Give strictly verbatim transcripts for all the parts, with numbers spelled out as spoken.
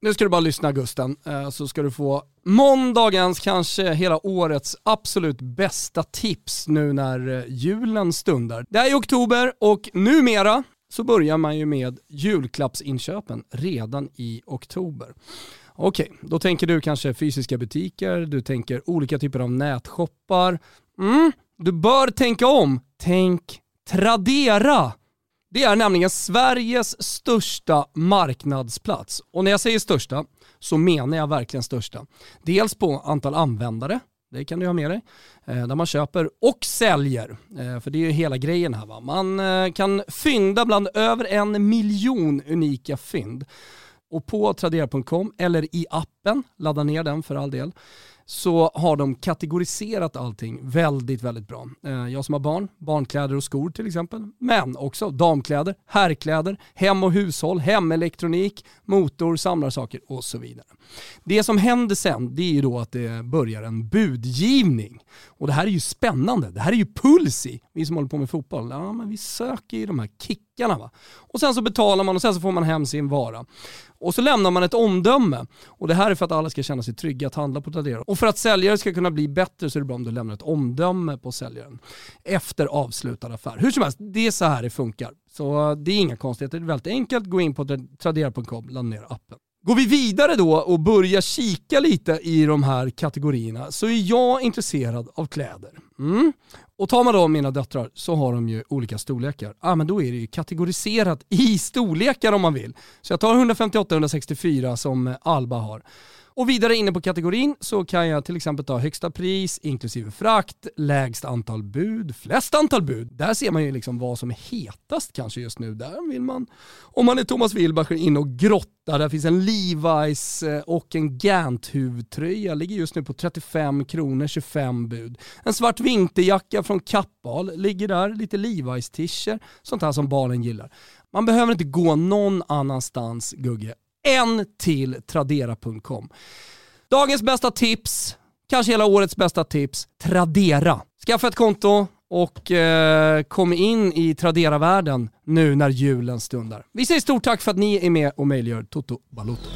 Nu ska du bara lyssna, Gusten, så ska du få måndagens, kanske hela årets absolut bästa tips nu när julen stundar. Det är i oktober och numera så börjar man ju med julklappsinköpen redan i oktober. Okej, då tänker du kanske fysiska butiker, du tänker olika typer av nätshoppar. Mm, du bör tänka om. Tänk Tradera. Det är nämligen Sveriges största marknadsplats. Och när jag säger största så menar jag verkligen största. Dels på antal användare, det kan du ha med dig, där man köper och säljer. För det är ju hela grejen här, va? Man kan fynda bland över en miljon unika fynd. Och på Tradera punkt com eller i appen, ladda ner den för all del, så har de kategoriserat allting väldigt, väldigt bra. Jag som har barn, barnkläder och skor till exempel, men också damkläder, herrkläder, hem- och hushåll, hemelektronik, motor, samlarsaker och så vidare. Det som händer sen, det är ju då att det börjar en budgivning. Och det här är ju spännande. Det här är ju puls i. Vi som håller på med fotboll, ja, men vi söker ju de här kickarna, va. Och sen så betalar man och sen så får man hem sin vara. Och så lämnar man ett omdöme. Och det här är för att alla ska känna sig trygga att handla på Tradera. Och för att säljare ska kunna bli bättre så är det bra om du lämnar ett omdöme på säljaren efter avslutad affär. Hur som helst, det är så här det funkar. Så det är inga konstigheter. Det är väldigt enkelt. Gå in på Tradera punkt com, ladda ner appen. Går vi vidare då och börjar kika lite i de här kategorierna så är jag intresserad av kläder. Mm. Och tar man då mina döttrar så har de ju olika storlekar. Ah, men då är det ju kategoriserat i storlekar om man vill. Så jag tar hundrafemtioåtta hundrasextiofyra som Alba har. Och vidare inne på kategorin så kan jag till exempel ta högsta pris, inklusive frakt, lägst antal bud, flest antal bud. Där ser man ju liksom vad som är hetast kanske just nu. Där vill man, om man är Thomas Wilbacher, in och grotta. Där finns en Levi's och en Gant-huvtröja. Ligger just nu på trettiofem kronor, tjugofem bud. En svart vinterjacka från Kappahl ligger där. Lite Levi's-t-shirt, sånt här som barnen gillar. Man behöver inte gå någon annanstans, Gugge. En till Tradera punkt com. Dagens bästa tips, kanske hela årets bästa tips, Tradera. Skaffa ett konto och eh, kom in i Tradera-världen nu när julen stundar. Vi säger stort tack för att ni är med och möjliggör Toto Balotto.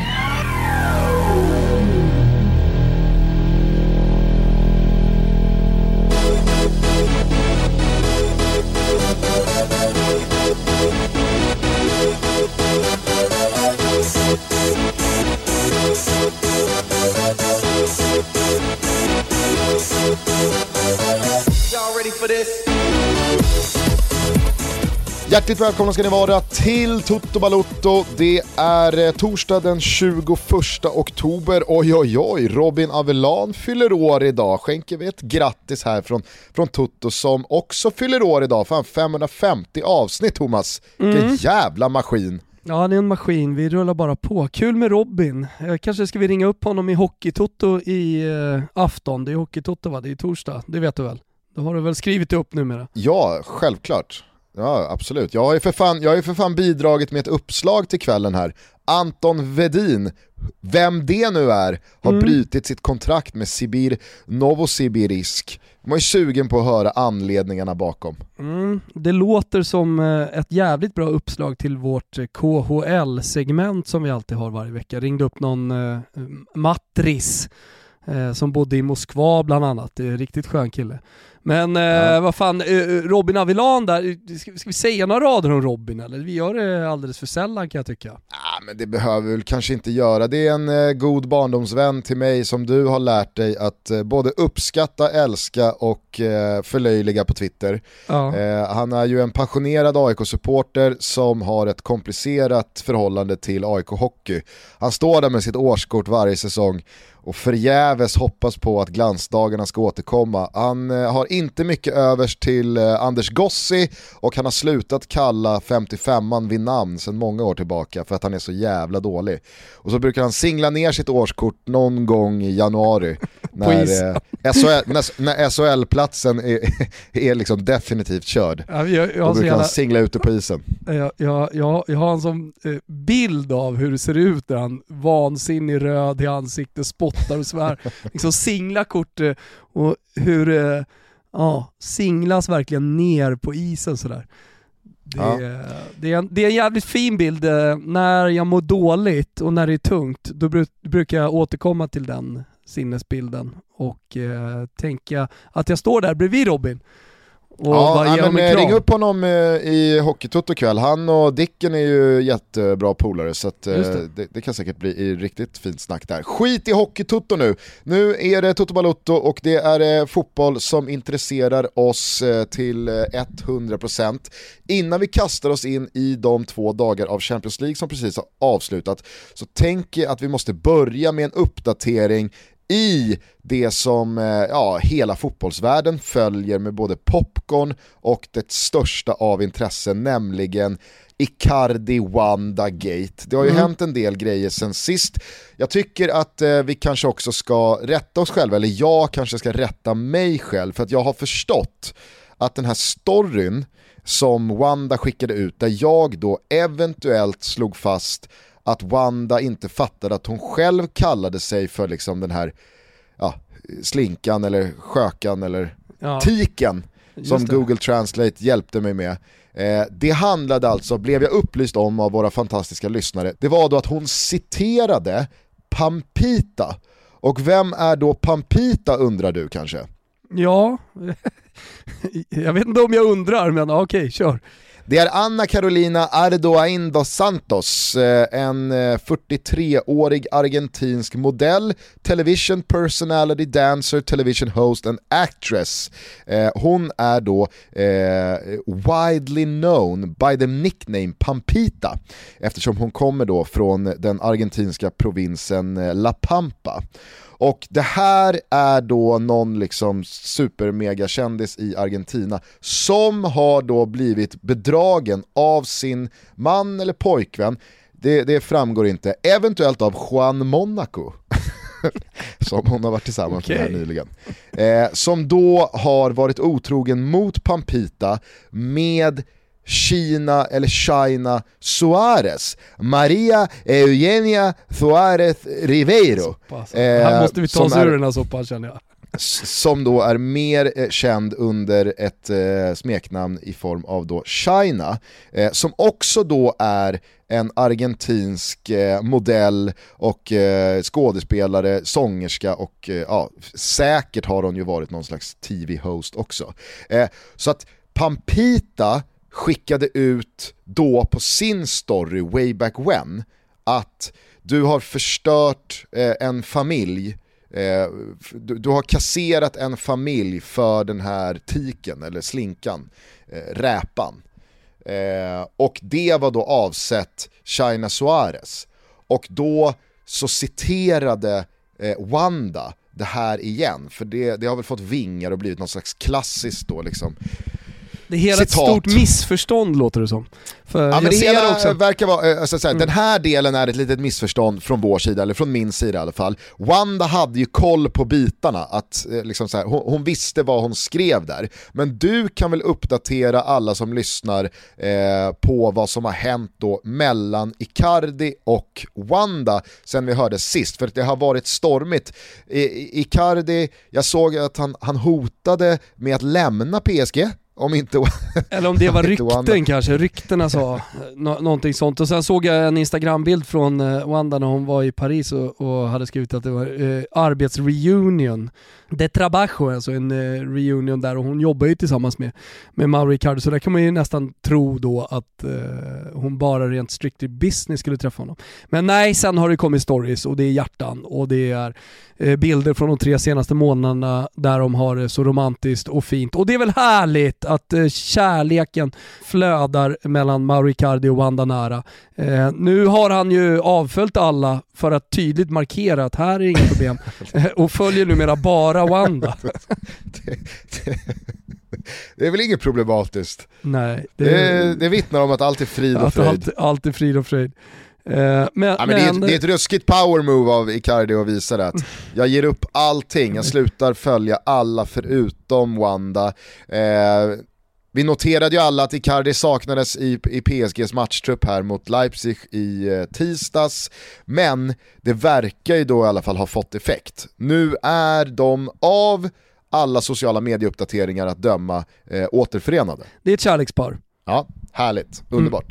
Hjärtligt välkomna ska ni vara till Toto Balotto. Det är torsdag den tjugoförsta oktober. Oj oj oj, Robin Avellan fyller år idag. Skänker vi ett grattis här från, från Toto som också fyller år idag. Fan, femhundrafemtio avsnitt, Thomas. Mm. Vilken jävla maskin. Ja, det är en maskin. Vi rullar bara på. Kul med Robin. Kanske ska vi ringa upp honom i Hockeytoto i uh, afton. Det är Hockeytoto, va? Det är torsdag. Det vet du väl? Det har du väl skrivit upp numera? Ja, självklart. Ja, absolut. Jag har ju för fan, jag har ju för fan bidragit med ett uppslag till kvällen här. Anton Vedin, vem det nu är, har mm. brutit sitt kontrakt med Sibir Novosibirsk. Man är sugen på att höra anledningarna bakom. Mm, det låter som ett jävligt bra uppslag till vårt K H L-segment som vi alltid har varje vecka. Ringde upp någon uh, Matris uh, som bodde i Moskva bland annat. Det är en riktigt skön kille. Men ja. eh, vad fan, eh, Robin Avellan där, ska, ska vi säga några rader om Robin eller? Vi gör det alldeles för sällan kan jag tycka. Ja, men det behöver vi väl kanske inte göra. Det är en eh, god barndomsvän till mig som du har lärt dig att eh, både uppskatta, älska och eh, förlöjliga på Twitter. Ja. Eh, han är ju en passionerad A I K-supporter som har ett komplicerat förhållande till A I K-hockey. Han står där med sitt årskort varje säsong och förgäves hoppas på att glansdagarna ska återkomma. Han eh, har inte mycket övers till eh, Anders Gossi och han har slutat kalla femtiofemman vid namn sedan många år tillbaka för att han är så jävla dålig. Och så brukar han singla ner sitt årskort någon gång i januari när, eh, S H L, när, när S H L-platsen är, är liksom definitivt körd. Ja, jag, jag Då brukar gärna, han singla ute på isen. Jag, jag, jag, jag har en sån eh, bild av hur det ser ut där han vansinnig röd i ansiktet, spottar och svär. Liksom singla kort eh, och hur eh, ja, singlas verkligen ner på isen sådär. Det, ja. det, är en, det är en jävligt fin bild. När jag mår dåligt och när det är tungt, då bru- brukar jag återkomma till den sinnesbilden och eh, tänka att jag står där bredvid Robin. Och ja, ja men ring upp honom eh, i Hockeytoto kväll. Han och Dicken är ju jättebra polare, så att, eh, det. Det, det kan säkert bli riktigt fint snack där. Skit i Hockeytoto nu. Nu är det Toto Balotto och det är eh, fotboll som intresserar oss eh, till eh, hundra procent. Innan vi kastar oss in i de två dagar av Champions League som precis har avslutat, så tänker jag att vi måste börja med en uppdatering i det som ja, hela fotbollsvärlden följer med både popcorn och det största av intresse, nämligen Icardi Wanda Gate. Det har ju mm. hänt en del grejer sen sist. Jag tycker att eh, vi kanske också ska rätta oss själva, eller jag kanske ska rätta mig själv, för att jag har förstått att den här storyn som Wanda skickade ut, där jag då eventuellt slog fast att Wanda inte fattade att hon själv kallade sig för liksom den här ja, slinkan eller skökan eller ja, tiken som Google Translate hjälpte mig med. Eh, det handlade alltså, blev jag upplyst om av våra fantastiska lyssnare, det var då att hon citerade Pampita. Och vem är då Pampita, undrar du kanske? Ja, jag vet inte om jag undrar, men okej, okay, kör. Det är Ana Carolina Ardoain dos Santos, en fyrtiotreårig argentinsk modell, television personality, dancer, television host and actress. Hon är då eh, widely known by the nickname Pampita, eftersom hon kommer då från den argentinska provinsen La Pampa. Och det här är då någon liksom supermegakändis i Argentina som har då blivit bedragen av sin man eller pojkvän. Det, det framgår inte. Eventuellt av Juan Monaco som hon har varit tillsammans okay. med här nyligen. Eh, som då har varit otrogen mot Pampita med China eller China Suarez, Maria Eugenia Suarez Ribeiro. Eh, här måste vi ta oss ur den här soppan, känner jag. Som då är mer eh, känd under ett eh, smeknamn i form av då China, eh, som också då är en argentinsk eh, modell och eh, skådespelare, sångerska och eh, ja, säkert har hon ju varit någon slags T V-host också. Eh, så att Pampita skickade ut då på sin story way back when att du har förstört eh, en familj, eh, du, du har kasserat en familj för den här tiken eller slinkan, eh, räpan. Eh, och det var då avsett China Suarez. Och då så citerade eh, Wanda det här igen, för det, det har väl fått vingar och blivit någon slags klassiskt då liksom. Det är hela ett stort missförstånd, låter det som. För ja, jag men det ser hela det också. Verkar vara, alltså, såhär, mm. den här delen är ett litet missförstånd från vår sida, eller från min sida i alla fall. Wanda hade ju koll på bitarna, att, liksom, såhär, hon, hon visste vad hon skrev där. Men du kan väl uppdatera alla som lyssnar eh, på vad som har hänt då mellan Icardi och Wanda sen vi hörde sist. För det har varit stormigt. I, Icardi, jag såg att han, han hotade med att lämna P S G. Om inte, eller om det var rykten kanske, ryktena sa nå- någonting sånt. Och sen såg jag en Instagram-bild från uh, Wanda när hon var i Paris och, och hade skrivit att det var uh, arbetsreunion. Det trabajo, alltså en uh, reunion där, och hon jobbar ju tillsammans med, med Mauro Icardi, så där kan man ju nästan tro då att uh, hon bara rent strictly business skulle träffa honom. Men nej, sen har det kommit stories och det är hjärtan och det är uh, bilder från de tre senaste månaderna där de har det så romantiskt och fint. Och det är väl härligt att eh, kärleken flödar mellan Mauro Icardi och Wanda Nara. Eh, nu har han ju avföljt alla för att tydligt markera att här är inga problem eh, och följer numera bara Wanda. det, det, det är väl inget problematiskt. Nej. Det, det, det vittnar om att allt är frid och fröjd. Allt, allt är frid och fröjd. Uh, men, ja, men det, är ett, det är ett ruskigt power move av Icardi att visa det, att jag ger upp allting, jag slutar följa alla förutom Wanda. Uh, vi noterade ju alla att Icardi saknades i, i P S G:s matchtrupp här mot Leipzig i uh, tisdags, men det verkar ju då i alla fall ha fått effekt. Nu är de av alla sociala medieuppdateringar att döma uh, återförenade. Det är ett kärlekspar. Ja, Härligt, underbart.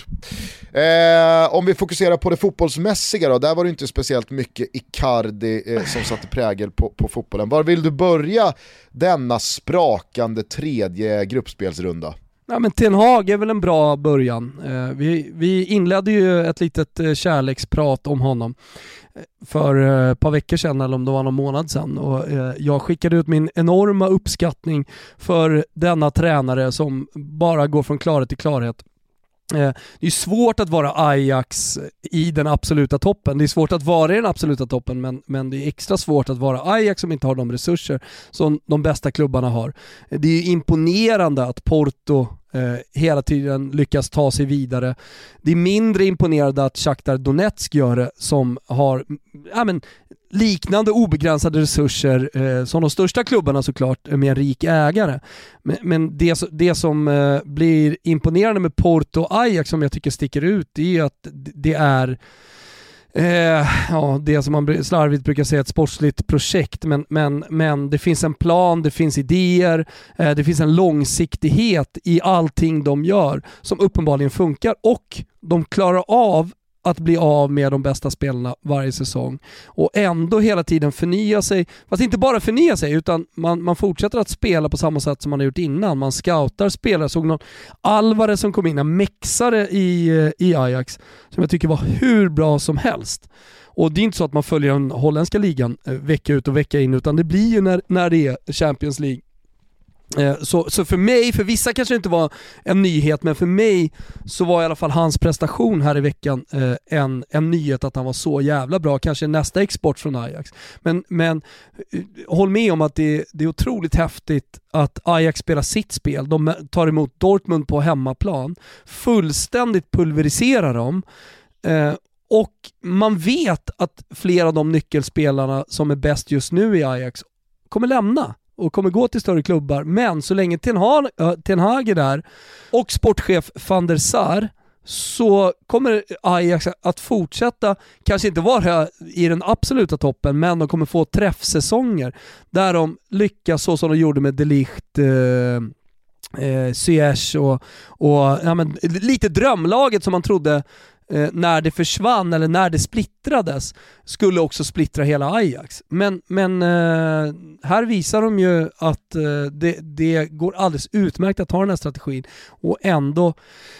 Mm. Eh, om vi fokuserar på det fotbollsmässiga då, där var det inte speciellt mycket Icardi eh, som satte prägel på, på fotbollen. Var vill du börja denna sprakande tredje gruppspelsrunda? Ja, men Ten Hag är väl en bra början. Eh, vi, vi inledde ju ett litet eh, kärleksprat om honom för eh, ett par veckor sedan, eller om det var någon månad sedan, och eh, jag skickade ut min enorma uppskattning för denna tränare som bara går från klarhet till klarhet. Eh, det är svårt att vara Ajax i den absoluta toppen. Det är svårt att vara i den absoluta toppen, men, men det är extra svårt att vara Ajax som inte har de resurser som de bästa klubbarna har. Det är imponerande att Porto eh, hela tiden lyckas ta sig vidare. Det är mindre imponerande att Shakhtar Donetsk gör det, som har ja, men, liknande obegränsade resurser eh, som de största klubbarna såklart, med en rik ägare. Men, men det, det som eh, blir imponerande med Porto och Ajax, som jag tycker sticker ut, är att det är eh, ja, det som man slarvigt brukar säga ett sportsligt projekt, men, men, men det finns en plan, det finns idéer, eh, det finns en långsiktighet i allting de gör som uppenbarligen funkar, och de klarar av att bli av med de bästa spelarna varje säsong och ändå hela tiden förnya sig. Fast inte bara förnya sig, utan man, man fortsätter att spela på samma sätt som man har gjort innan. Man scoutar spelare. Såg någon Alvarez som kom in, en mexare i, i Ajax, som jag tycker var hur bra som helst. Och det är inte så att man följer den holländska ligan vecka ut och vecka in, utan det blir ju när, när det är Champions League. Så, så för mig, för vissa kanske det inte var en nyhet, men för mig så var i alla fall hans prestation här i veckan eh, en, en nyhet, att han var så jävla bra. Kanske nästa export från Ajax. Men, men håll med om att det, det är otroligt häftigt att Ajax spelar sitt spel. De tar emot Dortmund på hemmaplan, fullständigt pulveriserar dem. Eh, och man vet att flera av de nyckelspelarna som är bäst just nu i Ajax kommer lämna och kommer gå till större klubbar, men så länge Ten Hag, Ten Hag är där och sportchef van der Sar, så kommer Ajax att fortsätta, kanske inte vara i den absoluta toppen, men de kommer få träffsäsonger där de lyckas så som de gjorde med De Ligt, eh, eh, Ziyech och, och ja, men, lite drömlaget som man trodde Eh, när det försvann eller när det splittrades skulle också splittra hela Ajax. Men, men eh, här visar de ju att eh, det, det går alldeles utmärkt att ha den här strategin och ändå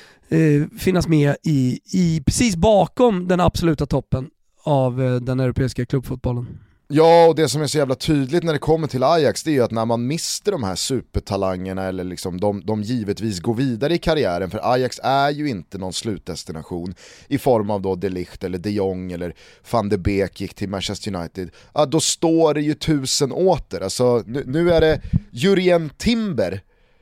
eh, finnas med i, i precis bakom den absoluta toppen av eh, den europeiska klubbfotbollen. Ja, och det som är så jävla tydligt när det kommer till Ajax, det är ju att när man mister de här supertalangerna, eller liksom de, de givetvis går vidare i karriären, för Ajax är ju inte någon slutdestination i form av då De Ligt eller De Jong eller Van de Beek gick till Manchester United, ja, då står det ju tusen åter. Alltså, nu, nu är det Jurien Timber,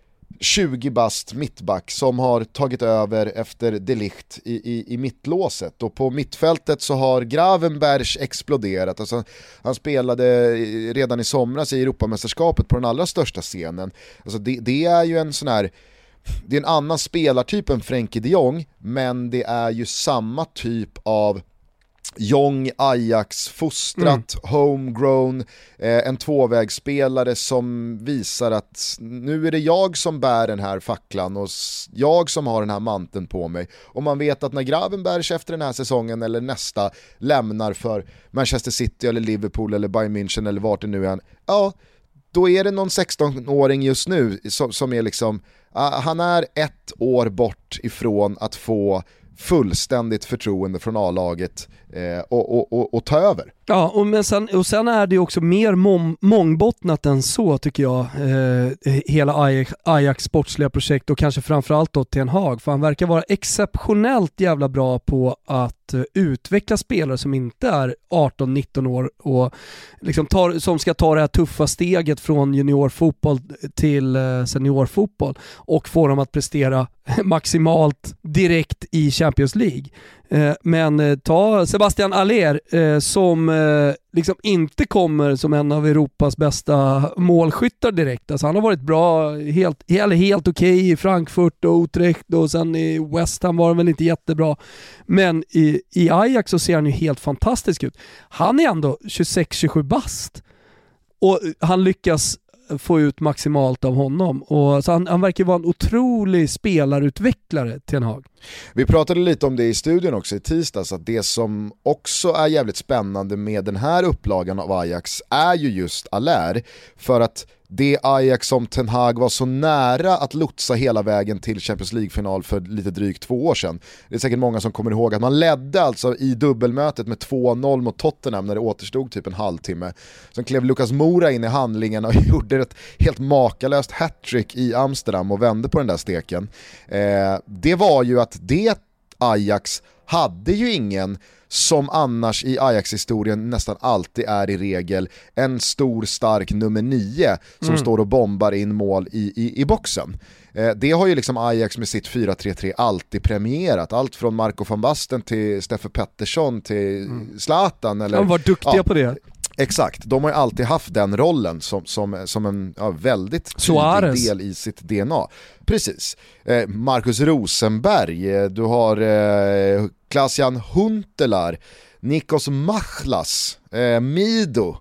tjugo bast mittback, som har tagit över efter De Ligt i, i, i mittlåset, och på mittfältet så har Gravenberg exploderat. Alltså, han spelade redan i somras i Europamästerskapet på den allra största scenen. Alltså, det, det är ju en sån här, det är en annan spelartyp än Frenkie de Jong, men det är ju samma typ av Young Ajax, fostrat, mm. homegrown, eh, en tvåvägsspelare som visar att nu är det jag som bär den här facklan och jag som har den här manteln på mig. Och man vet att när Gravenberg efter den här säsongen eller nästa lämnar för Manchester City eller Liverpool eller Bayern München eller vart det nu är, ja, då är det någon sexton-åring just nu som, som är liksom, uh, han är ett år bort ifrån att få fullständigt förtroende från A-laget eh, och, och, och, och ta över. Ja, och, men sen, och sen är det också mer mång, mångbottnat än så, tycker jag, eh, hela Ajax, Ajax sportsliga projekt, och kanske framförallt då Ten Hag, för han verkar vara exceptionellt jävla bra på att eh, utveckla spelare som inte är arton nitton år och liksom tar, som ska ta det här tuffa steget från juniorfotboll till eh, seniorfotboll och få dem att prestera maximalt direkt i Champions League. Eh, men eh, ta Sebastian Aller eh, som eh, liksom inte kommer som en av Europas bästa målskyttar direkt. Alltså han har varit bra, helt, eller helt okej okay i Frankfurt och Utrecht, och sen i West Ham var han väl inte jättebra. Men i, i Ajax så ser han ju helt fantastisk ut. Han är ändå tjugosex tjugosju bast och han lyckas få ut maximalt av honom. Och så han, han verkar vara en otrolig spelarutvecklare, Ten Hag. Vi pratade lite om det i studion också i tisdags, att det som också är jävligt spännande med den här upplagan av Ajax är ju just Allaire, för att det Ajax som Ten Hag var så nära att lotsa hela vägen till Champions League-final för lite drygt två år sedan. Det är säkert många som kommer ihåg att man ledde alltså i dubbelmötet med två noll mot Tottenham när det återstod typ en halvtimme. Sen klev Lucas Moura in i handlingen och gjorde ett helt makalöst hattrick i Amsterdam och vände på den där steken. Eh, det var ju att det Ajax hade ju ingen som annars i Ajax-historien nästan alltid är i regel en stor stark nummer nio som mm. står och bombar in mål i, i, i boxen. Eh, det har ju liksom Ajax med sitt fyra tre tre alltid premierat. Allt från Marco van Basten till Steffe Pettersson till mm. Zlatan. Eller, de var duktiga ja, på det. Exakt, de har ju alltid haft den rollen som, som, som en ja, väldigt tydlig Suarez. del i sitt D N A. Precis. Eh, Marcus Rosenberg, eh, du har eh, Klaas-Jan Huntelaar, Nikos Machlas, eh, Mido.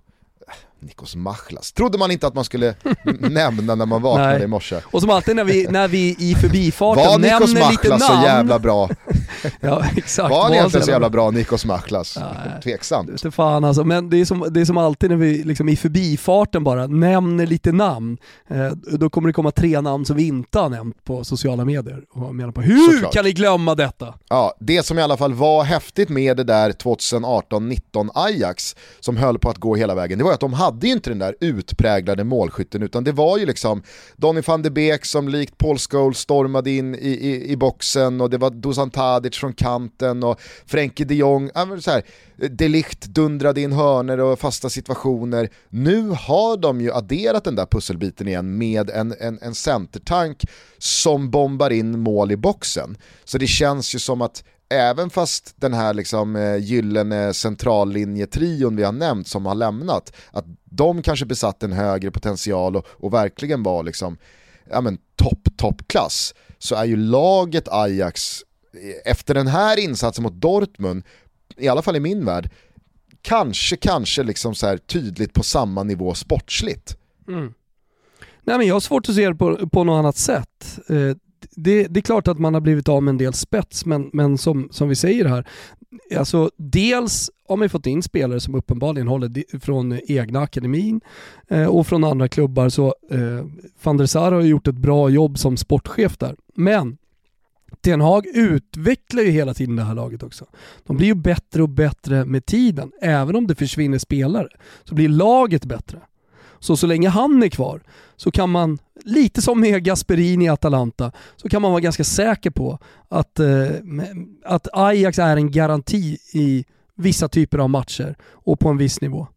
Nikos Machlas. Trodde man inte att man skulle nämna när man vaknade i morse. Och som alltid när vi, när vi i förbifarten var nämner Nikos lite Machlas namn. Så jävla bra? Ja, exakt. Var han egentligen så jävla bra, Nikos Machlas? Ja, tveksamt. Det, fan alltså. Men det är, som, det är som alltid när vi liksom i förbifarten bara nämner lite namn. Eh, då kommer det komma tre namn som vi inte har nämnt på sociala medier. Och jag menar på, hur Såklart. Kan ni glömma detta? Ja, det som i alla fall var häftigt med det där tjugoarton nitton Ajax som höll på att gå hela vägen, det var att de hade ju inte den där utpräglade målskytten, utan det var ju liksom Donny van de Beek som likt Paul Scholes stormade in i, i, i boxen, och det var Dusan Tadic från kanten och Frenkie de Jong, så här, De Ligt dundrade in hörner och fasta situationer. Nu har de ju adderat den där pusselbiten igen med en, en, en centertank som bombar in mål i boxen. Så det känns ju som att även fast den här liksom eh, gyllene centrallinjetrion vi har nämnt som har lämnat, att de kanske besatt en högre potential och, och verkligen var liksom, ja men topp, toppklass, så är ju laget Ajax efter den här insatsen mot Dortmund, i alla fall i min värld, kanske, kanske liksom så här tydligt på samma nivå sportsligt. Mm. Nej, men jag har svårt att se det på, på något annat sätt. Eh, det, det är klart att man har blivit av med en del spets, men, men som, som vi säger här, alltså dels har man fått in spelare som uppenbarligen håller från egna akademin eh, och från andra klubbar, så eh, Van der Sar har gjort ett bra jobb som sportchef där. Men Ten Hag utvecklar ju hela tiden det här laget också. De blir ju bättre och bättre med tiden. Även om det försvinner spelare så blir laget bättre. Så så länge han är kvar så kan man, lite som med Gasperini i Atalanta, så kan man vara ganska säker på att, eh, att Ajax är en garanti i vissa typer av matcher och på en viss nivå.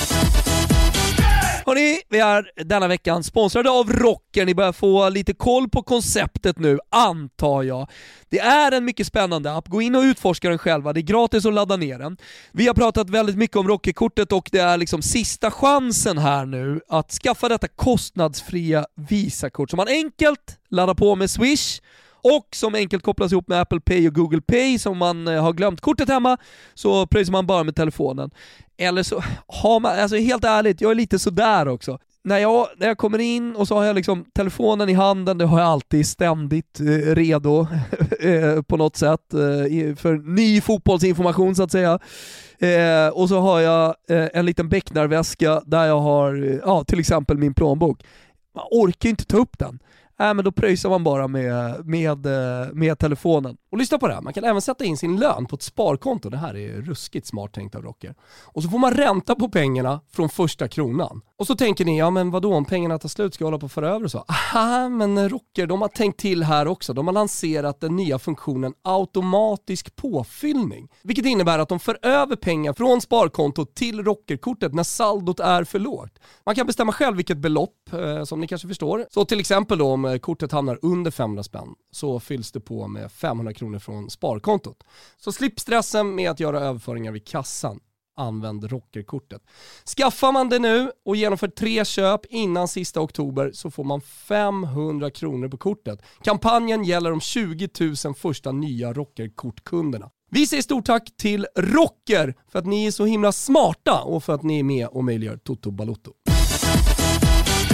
Hörrni, vi är denna veckan sponsrade av Rocker. Ni börjar få lite koll på konceptet nu, antar jag. Det är en mycket spännande app. Gå in och utforska den själva. Det är gratis att ladda ner den. Vi har pratat väldigt mycket om Rockerkortet och det är liksom sista chansen här nu att skaffa detta kostnadsfria Visakort som man enkelt laddar på med Swish och som enkelt kopplas ihop med Apple Pay och Google Pay. Som man har glömt kortet hemma så pröjsar man bara med telefonen. Eller så har man, alltså helt ärligt, jag är lite sådär också. När jag, när jag kommer in och så har jag liksom telefonen i handen, det har jag alltid ständigt eh, redo eh, på något sätt eh, för ny fotbollsinformation så att säga. Eh, och så har jag eh, en liten becknarväska där jag har eh, ja, till exempel min plånbok. Man orkar ju inte ta upp den. Äh, men då pröjsar man bara med, med, med telefonen. Och lyssna på det här, man kan även sätta in sin lön på ett sparkonto. Det här är ruskigt smart tänkt av Rocker. Och så får man ränta på pengarna från första kronan. Och så tänker ni, ja men vadå, om pengarna tar slut ska jag hålla på för över och så. Aha, men Rocker, de har tänkt till här också. De har lanserat den nya funktionen automatisk påfyllning. Vilket innebär att de för över pengar från sparkontot till Rockerkortet när saldot är för lågt. Man kan bestämma själv vilket belopp, eh, som ni kanske förstår. Så till exempel då, om kortet hamnar under femhundra spänn så fylls det på med femhundra kronor från sparkontot. Så slipp stressen med att göra överföringar vid kassan. Använd Rockerkortet. Skaffar man det nu och genomför tre köp innan sista oktober så får man femhundra kronor på kortet. Kampanjen gäller de tjugo tusen första nya Rockerkortkunderna. Vi säger stort tack till Rocker för att ni är så himla smarta och för att ni är med och möjliggör Toto Balotto.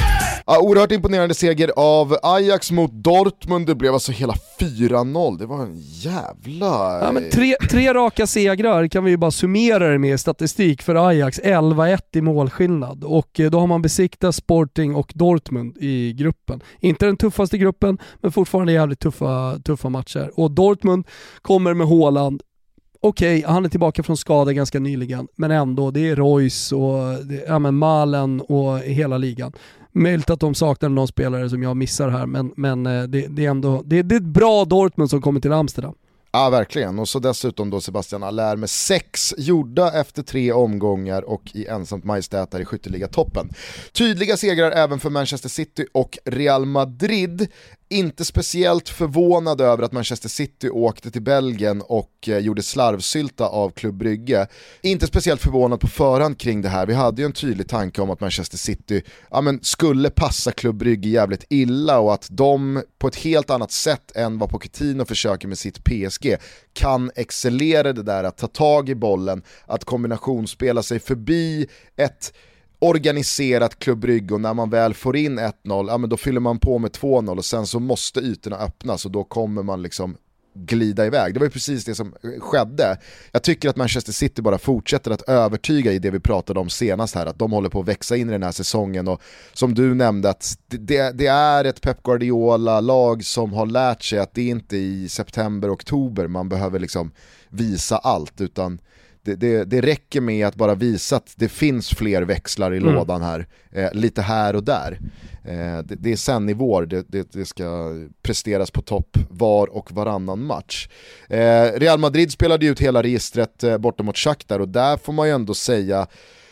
Ja, oerhört imponerande seger av Ajax mot Dortmund. Det blev alltså hela fyra noll. Det var en jävla... Ja, men tre, tre raka segrar kan vi ju bara summera det med statistik för Ajax. elva ett i målskillnad. Och då har man besiktat Sporting och Dortmund i gruppen. Inte den tuffaste gruppen, men fortfarande jävligt tuffa, tuffa matcher. Och Dortmund kommer med Haaland. Okej, okay, han är tillbaka från skada ganska nyligen, men ändå, det är Royce och det, ja, men Malen och hela ligan. Möjligt att de saknar någon spelare som jag missar här, men, men det, det är ändå det, det är ett bra Dortmund som kommer till Amsterdam. Ja, verkligen. Och så dessutom då Sebastian Haller med sex gjorda efter tre omgångar och i ensamt majestät där i skytteliga-toppen. Tydliga segrar även för Manchester City och Real Madrid. Inte speciellt förvånad över att Manchester City åkte till Belgien och eh, gjorde slarvsylta av Club Brygge. Inte speciellt förvånad på förhand kring det här. Vi hade ju en tydlig tanke om att Manchester City ja, men skulle passa Club Brygge jävligt illa och att de på ett helt annat sätt än vad Pochettino försöker med sitt P S G kan excellera det där att ta tag i bollen, att kombinationsspela sig förbi ett organiserat Club Brygge, och när man väl får in ett noll, ja, men då fyller man på med två noll och sen så måste ytorna öppnas och då kommer man liksom glida iväg. Det var ju precis det som skedde. Jag tycker att Manchester City bara fortsätter att övertyga i det vi pratade om senast här, att de håller på att växa in i den här säsongen, och som du nämnde att det, det är ett Pep Guardiola-lag som har lärt sig att det inte är i september, oktober man behöver liksom visa allt, utan Det, det, det räcker med att bara visa att det finns fler växlar i mm. lådan här, eh, lite här och där. Eh, det, det är sen i vår det, det, det ska presteras på topp var och varannan match. Eh, Real Madrid spelade ut hela registret eh, borta mot Shakhtar, och där får man ju ändå säga,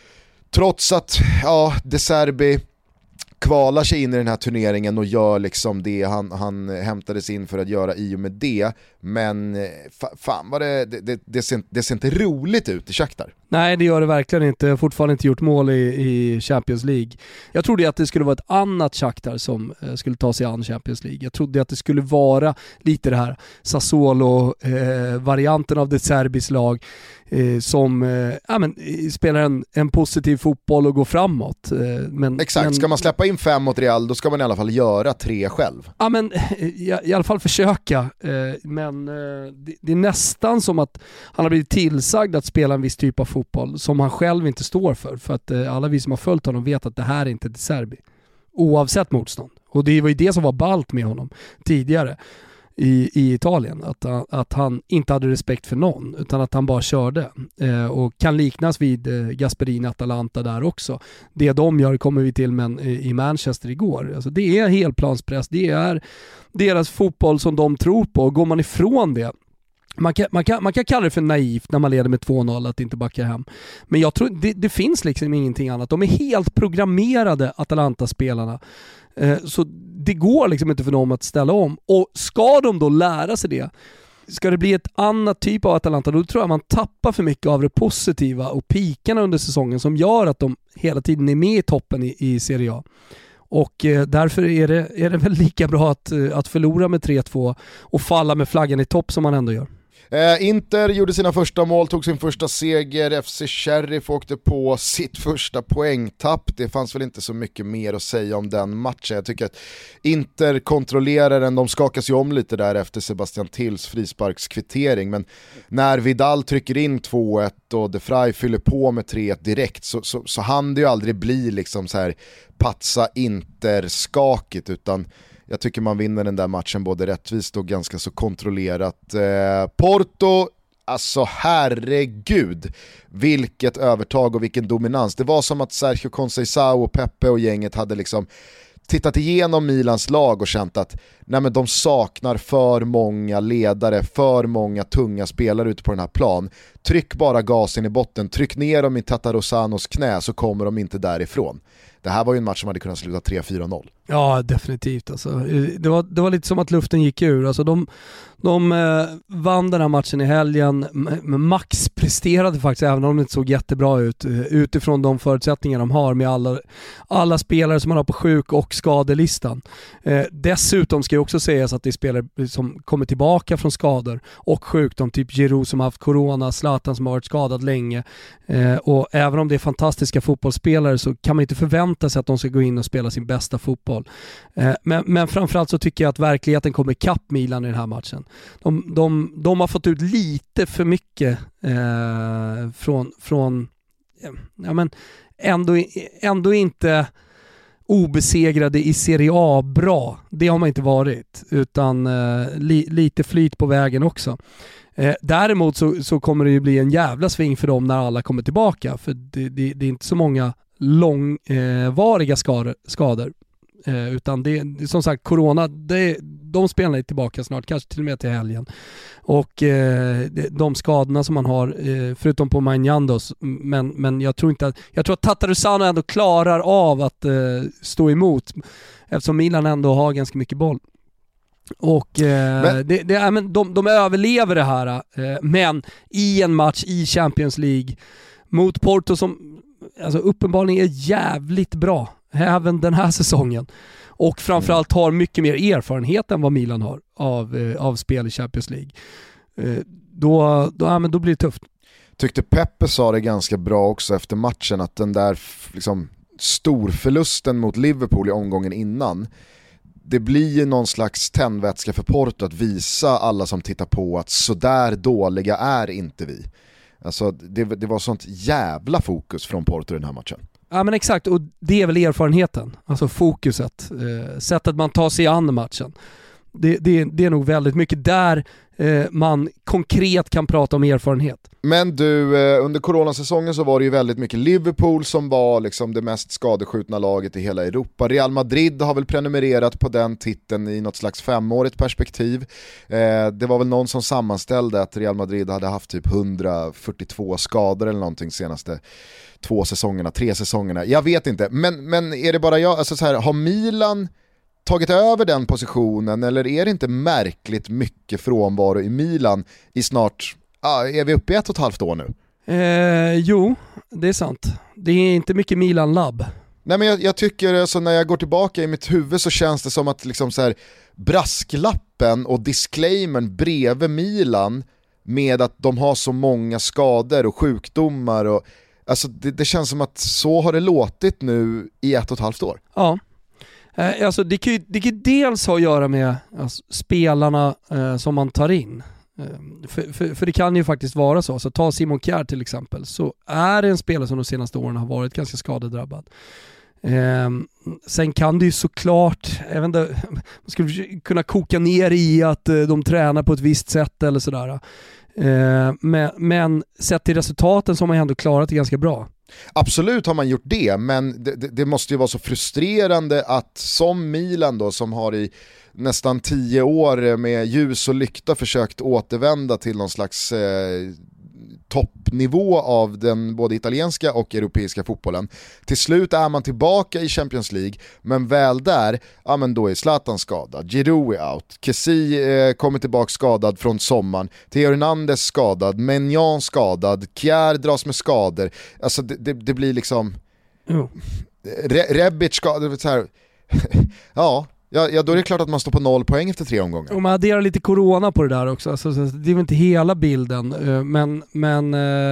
trots att ja, De Zerbi kvalar sig in i den här turneringen och gör liksom det han, han hämtades in för att göra i och med det, men fa, fan vad det, det, det, det, ser, det ser inte roligt ut i Shakhtar. Nej, det gör det verkligen inte. Fortfarande inte gjort mål i, i Champions League. Jag trodde att det skulle vara ett annat Shakhtar som eh, skulle ta sig an Champions League. Jag trodde att det skulle vara lite det här Sassuolo-varianten eh, av De Zerbis lag eh, som eh, ja, men, spelar en, en positiv fotboll och går framåt. Eh, men, Exakt, men, ska man släppa in fem mot Real, då ska man i alla fall göra tre själv. Ja, men i, i alla fall försöka. Eh, men eh, det, det är nästan som att han har blivit tillsagd att spela en viss typ av fotboll som han själv inte står för, för att eh, alla vi som har följt honom vet att det här är inte De Zerbi oavsett motstånd, och det var ju det som var ballt med honom tidigare i, i Italien, att, att han inte hade respekt för någon utan att han bara körde eh, och kan liknas vid eh, Gasperini Atalanta där också. Det de gör kommer vi till men i Manchester igår, alltså det är helplanspress, det är deras fotboll som de tror på, och går man ifrån det, Man kan, man, kan, man kan kalla det för naivt när man leder med två noll att inte backa hem. Men jag tror det, det finns liksom ingenting annat. De är helt programmerade, Atalanta-spelarna. Eh, så det går liksom inte för dem att ställa om. Och ska de då lära sig det, ska det bli ett annat typ av Atalanta, då tror jag man tappar för mycket av det positiva och pikarna under säsongen som gör att de hela tiden är med i toppen i, i Serie A. Och eh, därför är det, är det väl lika bra att, att förlora med tre två och falla med flaggan i topp som man ändå gör. Eh, Inter gjorde sina första mål, tog sin första seger, F C Sheriff åkte på sitt första poängtapp. Det fanns väl inte så mycket mer att säga om den matchen. Jag tycker att Inter kontrollerar den, de skakas ju om lite där efter Sebastian Tills frisparkskvittering, men när Vidal trycker in två ett och De Vrij fyller på med tre ett direkt, så, så, så hann det ju aldrig bli liksom så här patsa Inter-skakigt, utan jag tycker man vinner den där matchen både rättvist och ganska så kontrollerat. Eh, Porto, alltså herregud, vilket övertag och vilken dominans. Det var som att Sergio Conceição och Pepe och gänget hade liksom tittat igenom Milans lag och känt att nej, men de saknar för många ledare, för många tunga spelare ute på den här plan. Tryck bara gasen i botten, tryck ner dem i Tatarosanos knä så kommer de inte därifrån. Det här var ju en match som hade kunnat sluta tre fyra noll. Ja, definitivt. Alltså. Det, var, det var lite som att luften gick ur. Alltså de, de eh, vann den här matchen i helgen. Max presterade faktiskt, även om de inte såg jättebra ut, utifrån de förutsättningar de har med alla, alla spelare som man har på sjuk- och skadelistan. Eh, dessutom ska jag också säga att det är spelare som kommer tillbaka från skador och sjukdom, typ Giroud som har haft corona, Zlatan Zlatan som har varit skadad länge. Eh, och även om det är fantastiska fotbollsspelare så kan man inte förvänta sig att de ska gå in och spela sin bästa fotboll. Eh, men, men framförallt så tycker jag att verkligheten kommer ikapp Milan i den här matchen. De, de, de har fått ut lite för mycket eh, från, från ja, men ändå, ändå inte obesegrade i Serie A bra. Det har man inte varit, utan eh, li, lite flyt på vägen också. Eh, däremot så, så kommer det ju bli en jävla sving för dem när alla kommer tillbaka, för det, det, det är inte så många långvariga eh, skador, skador. Eh, utan det, det som sagt, corona, det, de spelar tillbaka snart, kanske till och med till helgen. Och eh, de skadorna som man har, eh, förutom på Maignan, men, men jag tror inte att, jag tror att Tatarusano ändå klarar av att eh, stå emot, eftersom Milan ändå har ganska mycket boll. Och eh, men. Det, det, ja, men de, de överlever det här, eh, men i en match i Champions League mot Porto som alltså, uppenbarligen är jävligt bra även den här säsongen, och framförallt har mycket mer erfarenhet än vad Milan har av, eh, av spel i Champions League. Eh, då, då, ja, men då blir det tufft. Tyckte Peppe sa det ganska bra också efter matchen, att den där liksom, storförlusten mot Liverpool i omgången innan, det blir ju någon slags tändvätska för Porto att visa alla som tittar på att så där dåliga är inte vi. Alltså, det, det var sånt jävla fokus från Porto i den här matchen. Ja men exakt, och det är väl erfarenheten, alltså fokuset, eh, sättet man tar sig an matchen. Det, det, det är nog väldigt mycket där eh, man konkret kan prata om erfarenhet. Men du, eh, under coronasäsongen så var det ju väldigt mycket Liverpool som var liksom det mest skadeskjutna laget i hela Europa. Real Madrid har väl prenumererat på den titeln i något slags femårigt perspektiv. Eh, det var väl någon som sammanställde att Real Madrid hade haft typ hundrafyrtiotvå skador eller någonting senaste två säsongerna, tre säsongerna. Jag vet inte, men, men är det bara jag, alltså så här, har Milan tagit över den positionen, eller är det inte märkligt mycket frånvaro i Milan i snart, ah, är vi uppe i ett och ett halvt år nu? Eh, jo, det är sant. Det är inte mycket Milan-labb. Nej, men jag, jag tycker alltså, när jag går tillbaka i mitt huvud så känns det som att liksom så här, brasklappen och disclaimern bredvid Milan med att de har så många skador och sjukdomar och alltså det, det känns som att så har det låtit nu i ett och ett halvt år. Ja. Eh, alltså det kan ju det kan dels ha att göra med alltså, spelarna eh, som man tar in. Eh, för, för, för det kan ju faktiskt vara så. Så ta Simon Kjær till exempel, så är det en spelare som de senaste åren har varit ganska skadedrabbad. Eh, sen kan det ju såklart, jag vet inte, man skulle kunna koka ner i att eh, de tränar på ett visst sätt eller sådär. Eh, men, men sett till resultaten så har man ändå klarat det ganska bra. Absolut har man gjort det, men det, det, det måste ju vara så frustrerande att som Milan då, som har i nästan tio år med ljus och lykta försökt återvända till någon slags eh, toppnivå av den både italienska och europeiska fotbollen. Till slut är man tillbaka i Champions League, men väl där, ja men då är Zlatan skadad, Giroud är out, Kessie eh, kommer tillbaka skadad från sommaren, Theo Hernandez skadad, Maignan skadad, Kjær dras med skador. Alltså det, det, det blir liksom oh. Re- Rebic skadad, så här. Ja, Ja, ja, då är det klart att man står på noll poäng efter tre omgångar. Och man adderar lite corona på det där också. Alltså, det är väl inte hela bilden. Men, men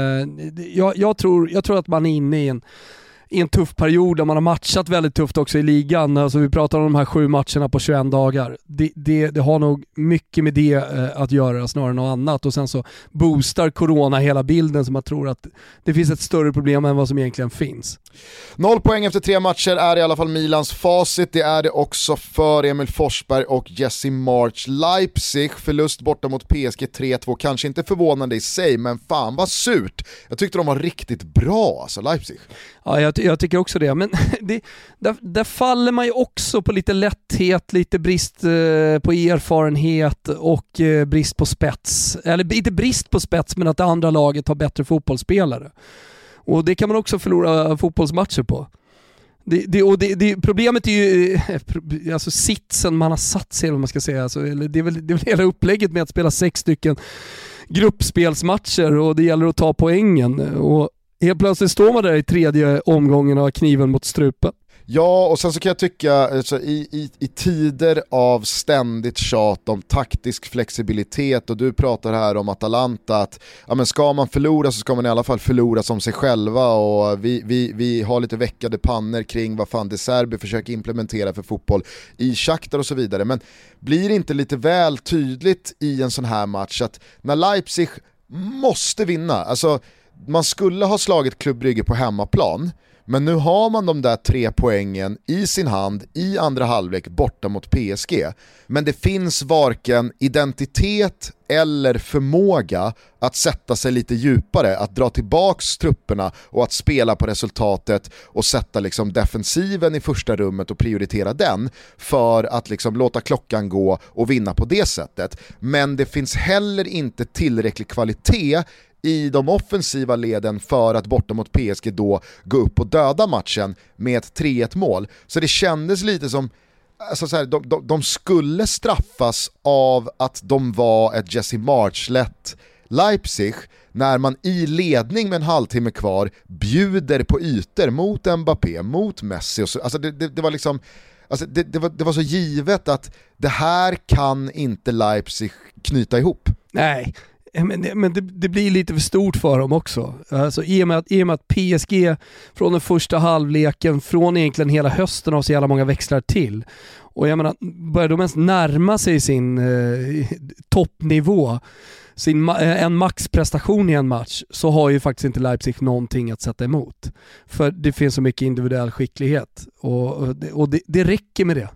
jag, jag, tror, jag tror att man är inne i en, i en tuff period där man har matchat väldigt tufft också i ligan. Alltså, vi pratar om de här sju matcherna på tjugoett dagar. Det, det, det har nog mycket med det att göra snarare än något annat. Och sen så boostar corona hela bilden, så man tror att det finns ett större problem än vad som egentligen finns. Noll poäng efter tre matcher är i alla fall Milans facit. Det är det också för Emil Forsberg och Jesse March. Leipzig, förlust borta mot P S G tre två. Kanske inte förvånande i sig, men fan vad surt. Jag tyckte de var riktigt bra, alltså Leipzig. Ja, jag, jag tycker också det. Men det, där, där faller man ju också på lite lätthet, lite brist eh, på erfarenhet och eh, brist på spets. Eller inte brist på spets, men att det andra laget har bättre fotbollsspelare. Och det kan man också förlora fotbollsmatcher på. Det, det, och det, det, problemet är ju alltså sitsen man har satt sig, om man ska säga. Alltså, det, är väl, det är väl hela upplägget med att spela sex stycken gruppspelsmatcher, och det gäller att ta poängen. Och helt plötsligt står man där i tredje omgången och har kniven mot strupen. Ja, och sen så kan jag tycka alltså, i, i, i tider av ständigt tjat om taktisk flexibilitet, och du pratar här om Atalanta att ja, men ska man förlora så ska man i alla fall förlora som sig själva, och vi, vi, vi har lite veckade pannor kring vad fan De Zerbi försöker implementera för fotboll i Shakhtar och så vidare, men blir det inte lite väl tydligt i en sån här match att när Leipzig måste vinna, alltså man skulle ha slagit Club Brygge på hemmaplan, men nu har man de där tre poängen i sin hand i andra halvlek borta mot P S G. Men det finns varken identitet eller förmåga att sätta sig lite djupare, att dra tillbaks trupperna och att spela på resultatet och sätta liksom defensiven i första rummet och prioritera den för att liksom låta klockan gå och vinna på det sättet. Men det finns heller inte tillräcklig kvalitet i de offensiva leden för att borta mot P S G då gå upp och döda matchen med ett tre ett mål. Så det kändes lite som alltså så här, de, de, de skulle straffas av att de var ett Jesse March-lett Leipzig när man i ledning med en halvtimme kvar bjuder på ytor mot Mbappé, mot Messi och så, alltså det, det, det var liksom alltså det, det, var, det var så givet att det här kan inte Leipzig knyta ihop. Nej, men, det, men det, det blir lite för stort för dem också. Alltså, i, och med att, I och med att P S G från den första halvleken, från egentligen hela hösten har så jävla många växlar till. Och jag menar, börjar de ens närma sig sin eh, toppnivå, sin, en maxprestation i en match, så har ju faktiskt inte Leipzig någonting att sätta emot. För det finns så mycket individuell skicklighet. Och, och, det, och det, det räcker med det.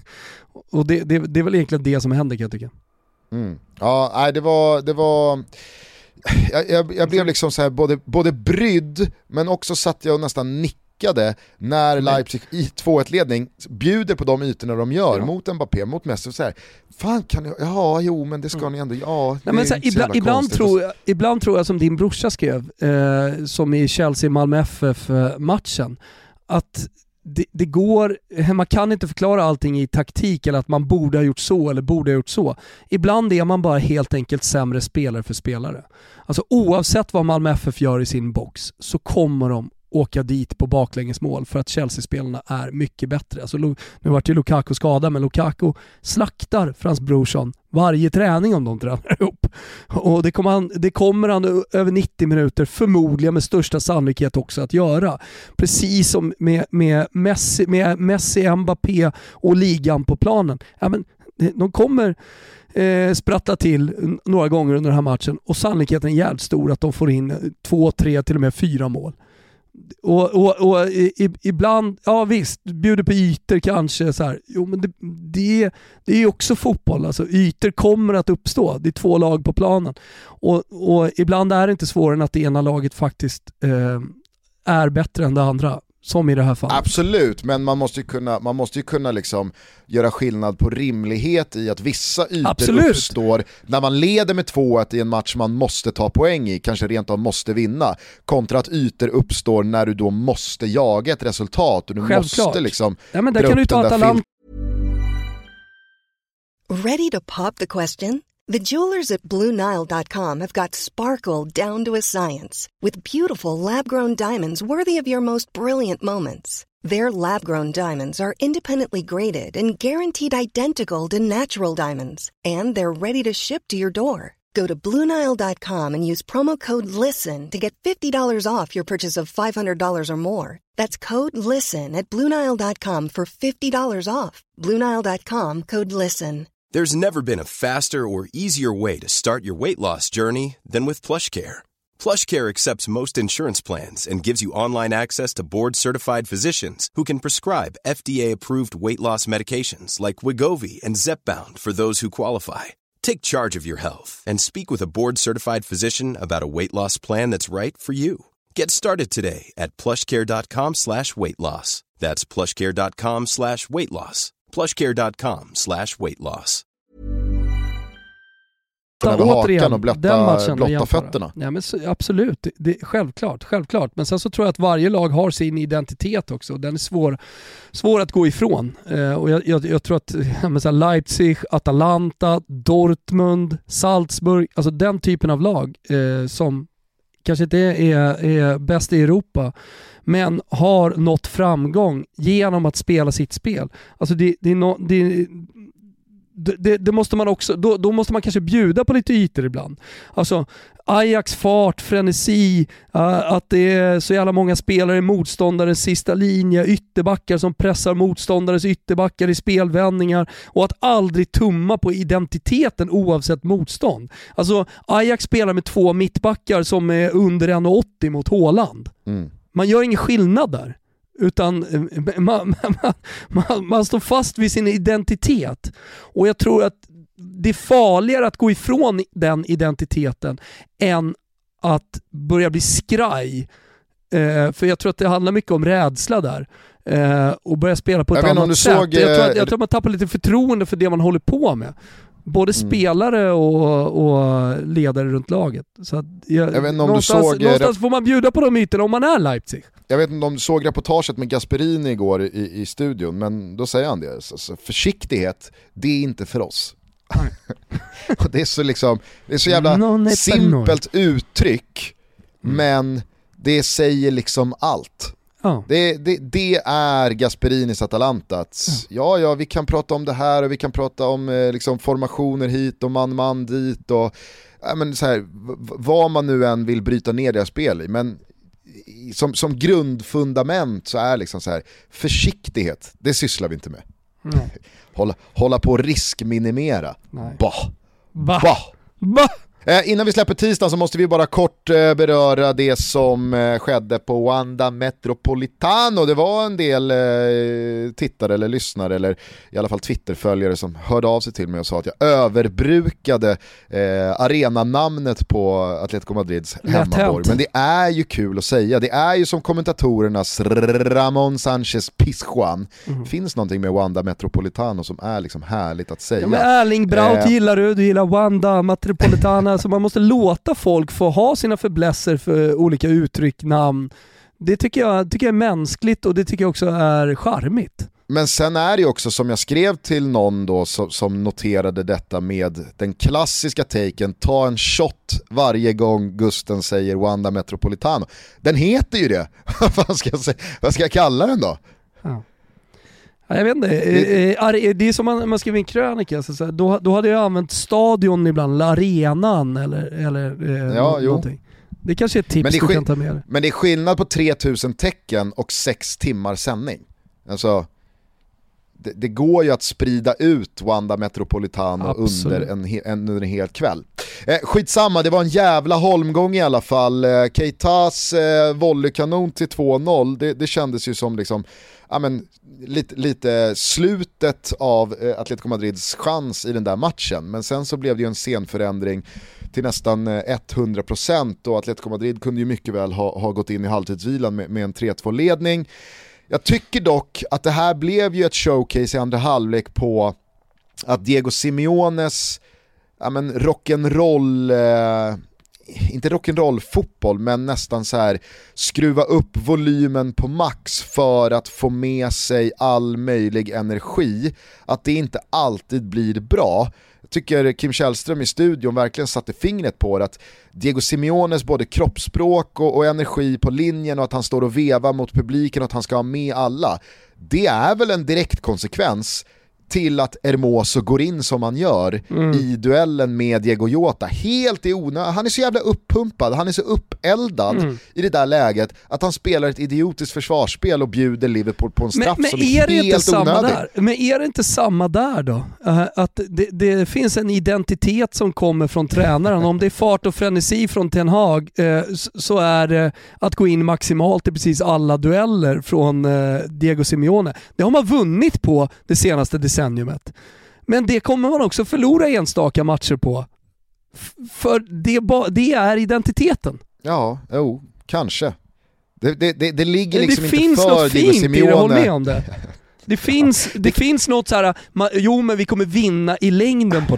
Och det, det, det är väl egentligen det som händer, kan jag tycka. Mm. Ja, nej, det var... Det var... Jag, jag, jag blev liksom så här både, både brydd, men också satt jag och nästan nickade när Leipzig i två ett-ledning bjuder på de ytorna de gör, ja, mot Mbappé, mot Messi. Så här, fan kan jag, ja jo men det ska mm. ni ändå, ja. Nej, men så här, ibland, ibland, tror jag, ibland tror jag som din brorsa skrev, eh, som i Chelsea-Malmö F F-matchen, att Det, det går, man kan inte förklara allting i taktik eller att man borde ha gjort så eller borde ha gjort så. Ibland är man bara helt enkelt sämre spelare för spelare. Alltså oavsett vad Malmö F F gör i sin box så kommer de åka dit på baklängesmål för att Chelsea-spelarna är mycket bättre. Alltså, nu vart ju Lukaku skadad, men Lukaku slaktar Frans Brorsson varje träning om de tränar ihop. Och det kommer, han, det kommer han över nittio minuter förmodligen med största sannolikhet också att göra. Precis som med, med, Messi, med Messi, Mbappé och ligan på planen. Ja, men de kommer eh, sprattla till några gånger under den här matchen och sannolikheten är jävligt stor att de får in två, tre, till och med fyra mål. Och, och, och i, ibland, ja visst, bjuder på ytor kanske så här. Jo, men det, det, det är ju också fotboll, alltså ytor kommer att uppstå, det är två lag på planen och, och ibland är det inte svårare än att det ena laget faktiskt eh, är bättre än det andra, som i det här fallet. Absolut, men man måste ju kunna, man måste ju kunna liksom göra skillnad på rimlighet i att vissa ytor Absolut. uppstår när man leder med två ett i en match man måste ta poäng i, kanske rent av måste vinna, kontra att ytor uppstår när du då måste jaga ett resultat och du Självklart. måste liksom ja, men där kan du ta Atalanta. Ready to pop the question? The jewelers at Blue Nile dot com have got sparkle down to a science with beautiful lab-grown diamonds worthy of your most brilliant moments. Their lab-grown diamonds are independently graded and guaranteed identical to natural diamonds, and they're ready to ship to your door. Go to Blue Nile dot com and use promo code LISTEN to get fifty dollars off your purchase of five hundred dollars or more. That's code LISTEN at Blue Nile dot com for fifty dollars off. Blue Nile dot com, code LISTEN. There's never been a faster or easier way to start your weight loss journey than with PlushCare. PlushCare accepts most insurance plans and gives you online access to board-certified physicians who can prescribe F D A-approved weight loss medications like Wegovy and Zepbound for those who qualify. Take charge of your health and speak with a board-certified physician about a weight loss plan that's right for you. Get started today at plushcare.com slash weight loss. That's plushcare.com slash weight loss. plushcare.com slash weight loss. Över hakan och blotta, blotta fötterna. Ja, men så, absolut, det, det, självklart, självklart. Men sen så tror jag att varje lag har sin identitet också. Den är svår, svår att gå ifrån. Eh, och jag, jag, jag tror att ja, så här, Leipzig, Atalanta, Dortmund, Salzburg, alltså den typen av lag eh, som kanske inte är, är bäst i Europa, men har nått framgång genom att spela sitt spel. Alltså det, det är no, det, det, det måste man också, då, då måste man kanske bjuda på lite ytor ibland. Alltså Ajax fart, frenesi, uh, att det är så jävla många spelare i motståndarens sista linje, ytterbackar som pressar motståndares ytterbackar i spelvändningar, och att aldrig tumma på identiteten oavsett motstånd. Alltså Ajax spelar med två mittbackar som är under en komma åttio mot Haaland. Mm. Man gör ingen skillnad där, utan man, man, man, man står fast vid sin identitet. Och jag tror att det är farligare att gå ifrån den identiteten än att börja bli skraj. Eh, för jag tror att det handlar mycket om rädsla där. Eh, och börja spela på ett jag annat sätt. Såg, jag, tror att, jag tror att man tappar lite förtroende för det man håller på med. Både mm. spelare och, och ledare runt laget. Så att jag, jag vet inte om någonstans, du såg, någonstans får man bjuda på de myterna om man är Leipzig. Jag vet inte om du såg reportaget med Gasperini igår i, i studion, men då säger han det. Alltså, försiktighet, det är inte för oss. Och det är så liksom, det är så jävla simpelt uttryck, mm. men det säger liksom allt. Oh. Det, det, det är Gasperinis Atalanta. Att, ja, ja, vi kan prata om det här och vi kan prata om eh, liksom, formationer hit och man-man dit och ja, men, så här, v- vad man nu än vill bryta ner deras spel i. Men som, som grundfundament så är liksom så här, försiktighet, det sysslar vi inte med. Mm. Hålla, hålla på och riskminimera. Nej. Bah. Bah. Bah. bah. Eh, innan vi släpper tisdagen så måste vi bara kort eh, beröra det som eh, skedde på Wanda Metropolitano. Det var en del eh, tittare eller lyssnare eller i alla fall Twitterföljare som hörde av sig till mig och sa att jag överbrukade eh, arenanamnet på Atletico Madrids hemmaborg. Men det är ju kul att säga. Det är ju som kommentatorernas Ramon Sanchez Pizjuan. Mm. Finns någonting med Wanda Metropolitano som är liksom härligt att säga. Ja, men Erling Braut eh, gillar du, du gillar Wanda Metropolitano. Så man måste låta folk få ha sina förblässer för olika uttryck, namn. Det tycker jag, tycker jag är mänskligt och det tycker jag också är charmigt. Men sen är det också som jag skrev till någon då som, som noterade detta med den klassiska taken, ta en shot varje gång Gusten säger Wanda Metropolitano. Den heter ju det. Vad ska jag säga? Vad ska jag kalla den då? Ja. Jag vet inte, det, det är som man, man skriver en krönika, så så då, då hade jag använt stadion ibland, arenan eller, eller eh, ja, någonting. Det kanske är ett tips du kan ta med dig. Men det är skillnad på tre tusen tecken och sex timmar sändning. Alltså, det, det går ju att sprida ut Wanda Metropolitano under en, en, under en hel kväll. Eh, skitsamma, det var en jävla holmgång i alla fall. Eh, Keitas eh, volleykanon till två noll, det, det kändes ju som liksom ja, men, lite, lite slutet av eh, Atletico Madrids chans i den där matchen. Men sen så blev det ju en scenförändring till nästan eh, hundra procent och Atletico Madrid kunde ju mycket väl ha, ha gått in i halvtidsvilan med, med en tre två-ledning. Jag tycker dock att det här blev ju ett showcase i andra halvlek på att Diego Simeones ja, men rock'n'roll eh, inte rock'n'roll fotboll, men nästan så här skruva upp volymen på max för att få med sig all möjlig energi, att det inte alltid blir bra. Jag tycker Kim Källström i studion verkligen satte fingret på det, att Diego Simeones både kroppsspråk och, och energi på linjen och att han står och vevar mot publiken och att han ska ha med alla, det är väl en direkt konsekvens till att Hermoso går in som han gör mm. i duellen med Diego Jota. Helt i onödan. Han är så jävla uppumpad, han är så uppeldad mm. i det där läget att han spelar ett idiotiskt försvarsspel och bjuder Liverpool på en straff men, men som är, är helt inte samma onödig. Där? Men är det inte samma där då? Uh, att det, det finns en identitet som kommer från tränaren. Om det är fart och frenesi från Ten Hag uh, så är det att gå in maximalt i precis alla dueller från uh, Diego Simeone. Det har man vunnit på det senaste decenniet. Men det kommer man också förlora enstaka matcher på. F- för det, ba- det är identiteten. Ja, jo, kanske. Det, det, det, det ligger det liksom det inte för Diego Simeone. Håll med om det. Det finns, det finns något så här, man, jo men vi kommer vinna i längden på detta.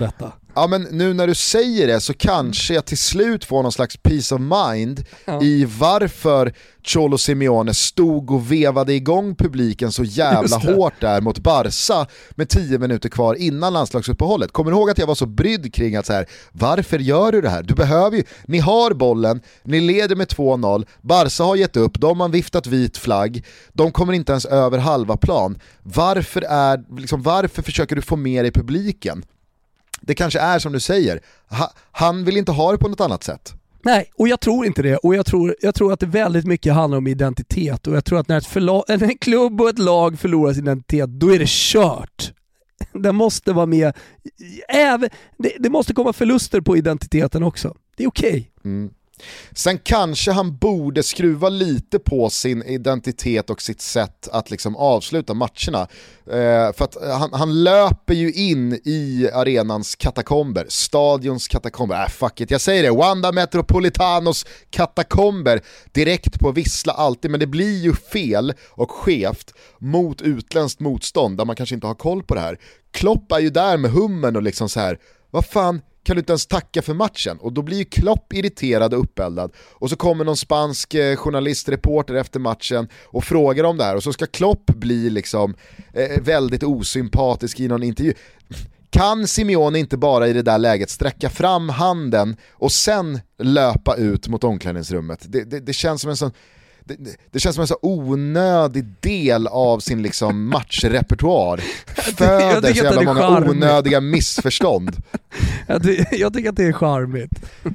Ja, men nu när du säger det så kanske jag till slut får någon slags peace of mind ja. i varför Cholo Simeone stod och vevade igång publiken så jävla hårt där mot Barca med tio minuter kvar innan landslagsuppehållet. Kommer du ihåg att jag var så brydd kring att så här, varför gör du det här? Du behöver ju, ni har bollen, ni leder med två noll, Barca har gett upp, de har viftat vit flagg, de kommer inte ens över halva plan. Varför, är, liksom, varför försöker du få med dig publiken? Det kanske är som du säger, ha, han vill inte ha det på något annat sätt. Nej, och jag tror inte det. Och jag tror, jag tror att det väldigt mycket handlar om identitet. Och jag tror att när ett förla- en klubb och ett lag förlorar sin identitet, då är det kört. Det måste vara med. Även, det, det måste komma förluster på identiteten också. Det är okej. Okay. Mm. Sen kanske han borde skruva lite på sin identitet och sitt sätt att liksom avsluta matcherna. Eh, för att han, han löper ju in i arenans katakomber, stadions katakomber. Äh, fuck it, jag säger det. Wanda Metropolitanos katakomber direkt på vissla alltid. Men det blir ju fel och skevt mot utländskt motstånd där man kanske inte har koll på det här. Klopp är ju där med hummen och liksom så här, vad fan, kan du inte ens tacka för matchen? Och då blir ju Klopp irriterad och uppeldad. Och så kommer någon spansk eh, journalist, reporter efter matchen och frågar om det här. Och så ska Klopp bli liksom eh, väldigt osympatisk i någon intervju. Kan Simeone inte bara i det där läget sträcka fram handen och sen löpa ut mot omklädningsrummet? Det, det, det känns som en sån... Det, det känns som en så onödig del av sin liksom matchrepertoar. Föder så jävla många charmigt. Onödiga missförstånd. jag, ty- jag tycker att det är charmigt.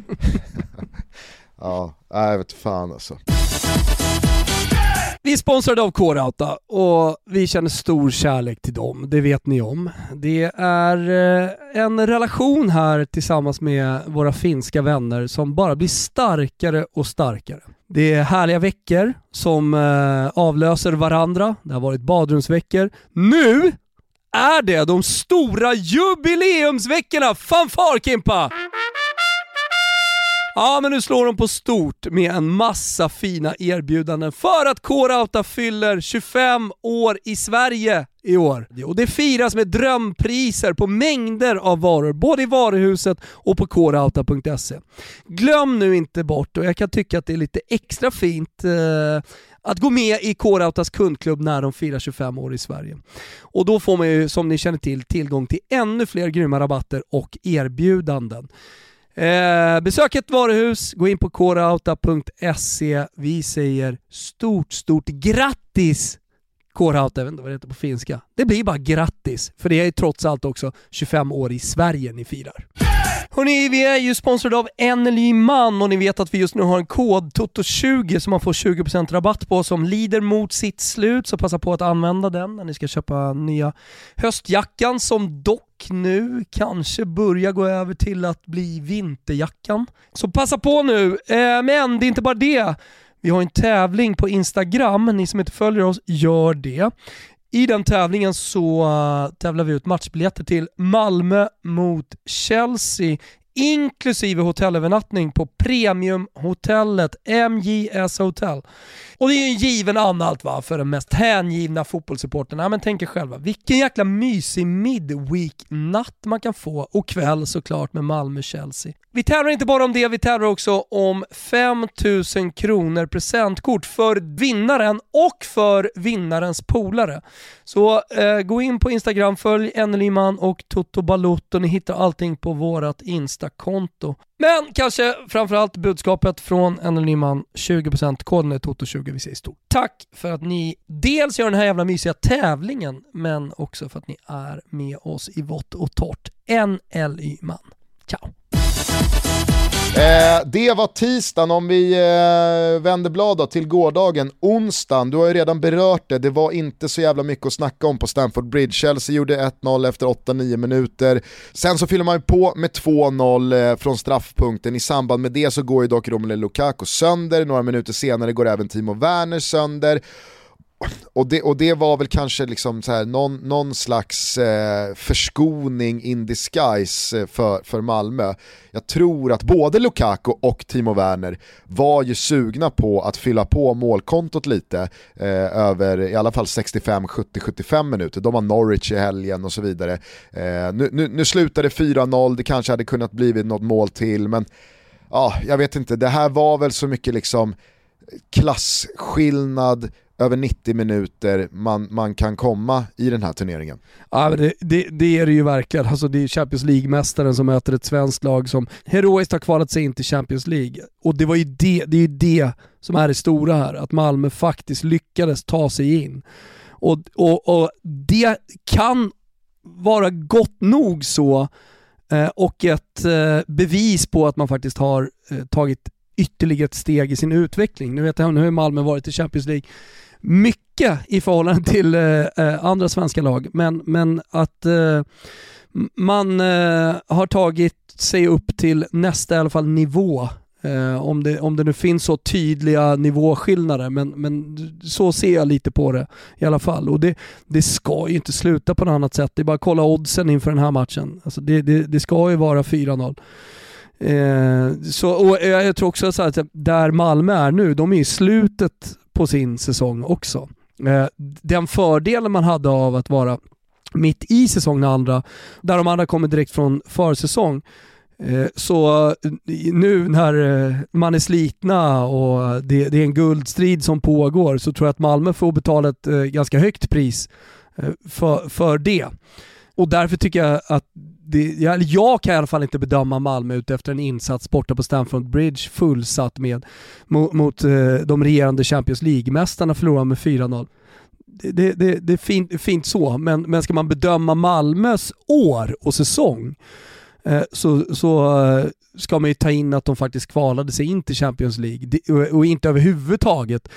Ja, jag vet fan alltså. Vi är sponsrade av K-Rauta och vi känner stor kärlek till dem, det vet ni om. Det är en relation här tillsammans med våra finska vänner som bara blir starkare och starkare. Det är härliga veckor som avlöser varandra, det har varit badrumsveckor. Nu är det de stora jubileumsveckorna, fanfar Kimpa! Ja, men nu slår de på stort med en massa fina erbjudanden för att K-Rauta fyller tjugofem år i Sverige i år. Och det firas med drömpriser på mängder av varor, både i varuhuset och på k rauta punkt se. Glöm nu inte bort, och jag kan tycka att det är lite extra fint eh, att gå med i K-Rautas kundklubb när de firar tjugofem år i Sverige. Och då får man ju, som ni känner till, tillgång till ännu fler grymma rabatter och erbjudanden. Eh, besök ett varuhus, gå in på k rauta punkt se. Vi säger stort, stort grattis K-Rauta, jag vet inte vad det heter på finska. Det blir bara grattis, för det är trots allt också tjugofem år i Sverige ni firar. Hörrni, vi är ju sponsrade av Enerly Man och ni vet att vi just nu har en kod Toto tjugo som man får tjugo procent rabatt på som lider mot sitt slut, så passa på att använda den när ni ska köpa nya höstjackan som dock nu kanske börjar gå över till att bli vinterjackan. Så passa på nu, eh, men det är inte bara det. Vi har en tävling på Instagram, ni som inte följer oss, gör det. I den tävlingen så uh, tävlar vi ut matchbiljetter till Malmö mot Chelsea, inklusive hotellövernattning på premiumhotellet M J S Hotel. Och det är ju en given analt va, för den mest hängivna fotbollssupporten. Ja, men tänk er själva, vilken jäkla mysig midweek-natt man kan få, och kväll såklart med Malmö-Chelsea. Vi tävlar inte bara om det, vi tävlar också om fem tusen kronor presentkort för vinnaren och för vinnarens polare. Så eh, gå in på Instagram, följ Enerlyman och Toto Balotto, ni hittar allting på vårat Insta-konto. Men kanske framförallt budskapet från Enerlyman, tjugo procent, koden är Toto tjugo. Vi säger stort tack för att ni dels gör den här jävla mysiga tävlingen, men också för att ni är med oss i vått och torrt. Enerlyman. Ciao! Eh, det var tisdagen. Om vi eh, vänder blad då till gårdagen, onsdagen, du har ju redan berört det, det var inte så jävla mycket att snacka om på Stamford Bridge. Chelsea gjorde ett noll efter åtta nio minuter, sen så fyller man ju på med två noll eh, från straffpunkten. I samband med det så går ju dock Romelu Lukaku sönder, några minuter senare går även Timo Werner sönder. Och det, och det var väl kanske liksom så här, någon, någon slags eh, förskoning in disguise för, för Malmö. Jag tror att både Lukaku och Timo Werner var ju sugna på att fylla på målkontot lite eh, över i alla fall sextiofem, sjuttio, sjuttiofem minuter. De har Norwich i helgen och så vidare. Eh, nu, nu, nu slutade fyra noll, det kanske hade kunnat blivit något mål till, men ja, jag vet inte, det här var väl så mycket liksom klassskillnad över nittio minuter man, man kan komma i den här turneringen. Ja, men det, det, det är det ju verkligen. Alltså, det är Champions League-mästaren som möter ett svenskt lag som heroiskt har kvalat sig in till Champions League. Och det, var ju det, det är ju det som är det stora här, att Malmö faktiskt lyckades ta sig in. Och, och, och det kan vara gott nog så, eh, och ett eh, bevis på att man faktiskt har eh, tagit ytterligare ett steg i sin utveckling. Nu vet jag, nu har Malmö varit i Champions League mycket i förhållande till eh, andra svenska lag, men, men att eh, man eh, har tagit sig upp till nästa i alla fall nivå, eh, om, det, om det nu finns så tydliga nivåskillnader, men, men så ser jag lite på det i alla fall. Och det, det ska ju inte sluta på något annat sätt. Det är bara att kolla oddsen inför den här matchen. Alltså det, det, det ska ju vara fyra noll. Eh, så, och jag tror också så att där Malmö är nu, de är i slutet på sin säsong också. Eh, den fördelen man hade av att vara mitt i säsong när andra, där de andra kommer direkt från försäsong, eh, så nu när eh, man är slitna och det, det är en guldstrid som pågår, så tror jag att Malmö får betala ett eh, ganska högt pris eh, för, för det. Och därför tycker jag att det, jag, jag kan i alla fall inte bedöma Malmö ut efter en insats borta på Stamford Bridge fullsatt med mot, mot eh, de regerande Champions League-mästarna förlorar med fyra noll. Det, det, det, det är fint, fint så, men, men ska man bedöma Malmös år och säsong eh, så, så eh, ska man ju ta in att de faktiskt kvalade sig in till Champions League det, och, och inte överhuvudtaget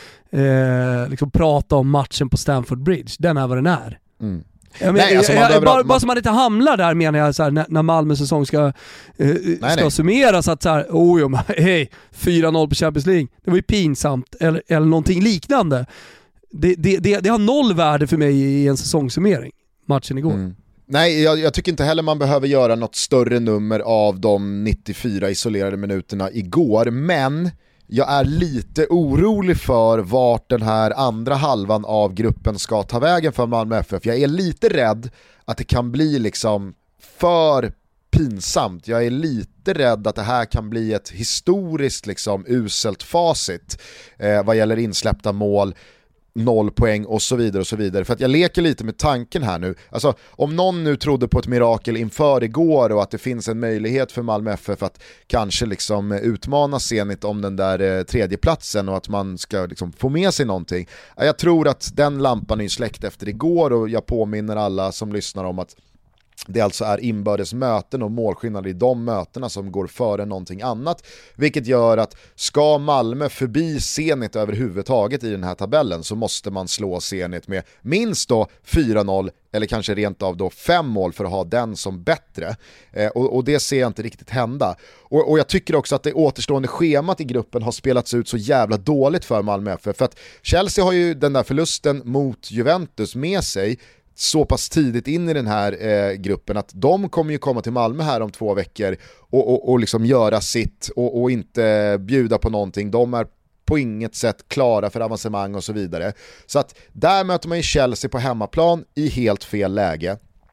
eh, liksom prata om matchen på Stamford Bridge. Den är vad den är. Mm. Jag men, nej, alltså jag, jag, bara, bara så man inte hamnar där, menar jag, så här, när, när Malmö säsong ska, eh, nej, ska nej. summeras, att så här, oh, jo, hej, fyra noll på Champions League, det var ju pinsamt, eller, eller någonting liknande. Det, det, det, det har noll värde för mig i en säsongssummering, matchen igår. Mm. Nej, jag, jag tycker inte heller man behöver göra något större nummer av de nittiofyra isolerade minuterna igår, men jag är lite orolig för vart den här andra halvan av gruppen ska ta vägen för Malmö F F. Jag är lite rädd att det kan bli liksom för pinsamt. Jag är lite rädd att det här kan bli ett historiskt liksom uselt facit eh, vad gäller insläppta mål, noll poäng och så vidare och så vidare. För att jag leker lite med tanken här nu. Alltså, om någon nu trodde på ett mirakel inför igår och att det finns en möjlighet för Malmö F F att kanske liksom utmana Zenit om den där eh, tredje platsen och att man ska liksom få med sig någonting. Jag tror att den lampan är släckt efter igår, och jag påminner alla som lyssnar om att det alltså är inbördes möten och målskillnader i de mötena som går före någonting annat, vilket gör att ska Malmö förbi Zenit överhuvudtaget i den här tabellen, så måste man slå Zenit med minst då fyra noll eller kanske rent av då fem mål för att ha den som bättre. Eh, och, och det ser jag inte riktigt hända. Och, och jag tycker också att det återstående schemat i gruppen har spelats ut så jävla dåligt för Malmö F F, för att Chelsea har ju den där förlusten mot Juventus med sig så pass tidigt in i den här eh, gruppen att de kommer ju komma till Malmö här om två veckor och, och, och liksom göra sitt och, och inte bjuda på någonting. De är på inget sätt klara för avancemang och så vidare. Så att där möter man ju Chelsea på hemmaplan i helt fel läge.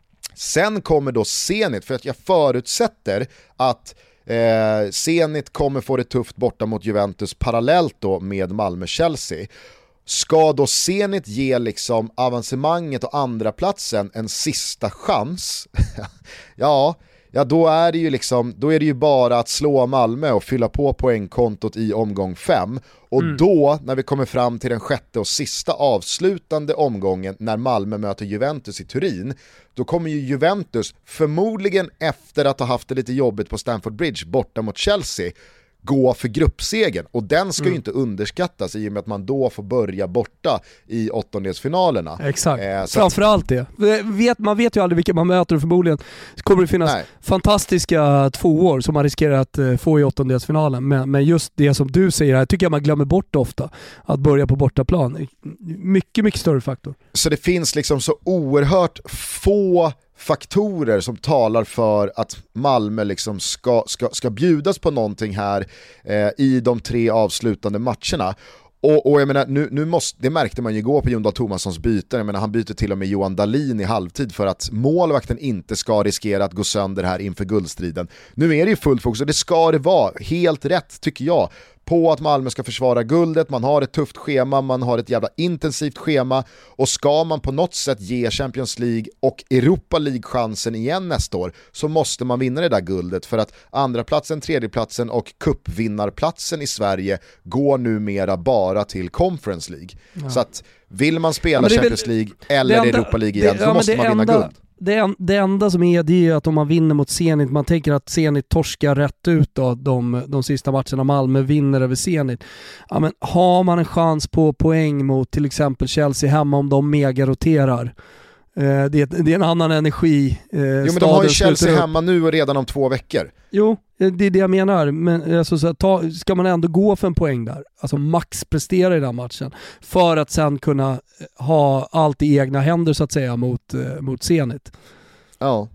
Sen kommer då Zenit, för att jag förutsätter att eh, Zenit kommer få det tufft borta mot Juventus parallellt då med Malmö-Chelsea. Ska då Zenit ge liksom avancemanget och andra platsen en sista chans? ja, ja då är det ju liksom då är det ju bara att slå Malmö och fylla på poängkontot i omgång fem. Och mm. då när vi kommer fram till den sjätte och sista avslutande omgången när Malmö möter Juventus i Turin, då kommer ju Juventus förmodligen efter att ha haft det lite jobbigt på Stamford Bridge borta mot Chelsea gå för gruppsegen, och den ska mm. ju inte underskattas i och med att man då får börja borta i åttondelsfinalerna. Exakt, eh, framförallt det. Vet, man vet ju aldrig vilka man möter, och förmodligen kommer det finnas Nej. fantastiska tvåor som man riskerar att uh, få i åttondelsfinalen, men, men just det som du säger här tycker jag man glömmer bort ofta, att börja på bortaplan. Mycket, mycket större faktor. Så det finns liksom så oerhört få faktorer som talar för att Malmö liksom ska, ska, ska bjudas på någonting här eh, i de tre avslutande matcherna. Och, och jag menar, nu, nu måste, det märkte man ju gå på Jon Dahl Tomassons byten. Jag menar, han byter till och med Johan Dahlin i halvtid för att målvakten inte ska riskera att gå sönder här inför guldstriden. Nu är det ju fullt fokus, och det ska det vara. Helt rätt tycker jag, på att Malmö ska försvara guldet. Man har ett tufft schema, man har ett jävla intensivt schema, och ska man på något sätt ge Champions League och Europa League chansen igen nästa år, så måste man vinna det där guldet, för att andra platsen, tredje platsen och cupvinnarplatsen i Sverige går numera bara till Conference League. Ja. Så att vill man spela ja, Champions League eller enda, Europa League igen, det, så ja, måste man vinna enda... guld. Det, det enda som är, det är att om man vinner mot Zenit, man tänker att Zenit torskar rätt ut då, de, de sista matcherna, Malmö vinner över Zenit. Ja, men har man en chans på poäng mot till exempel Chelsea hemma om de mega-roterar, eh, det, det är en annan energi. Eh, jo, men de har ju Chelsea hemma nu och redan om två veckor. Jo, det är det jag menar. Men alltså, så ta, ska man ändå gå för en poäng där, alltså max prestera i den matchen, för att sen kunna ha allt i egna händer så att säga mot, eh, mot Zenit. Ja.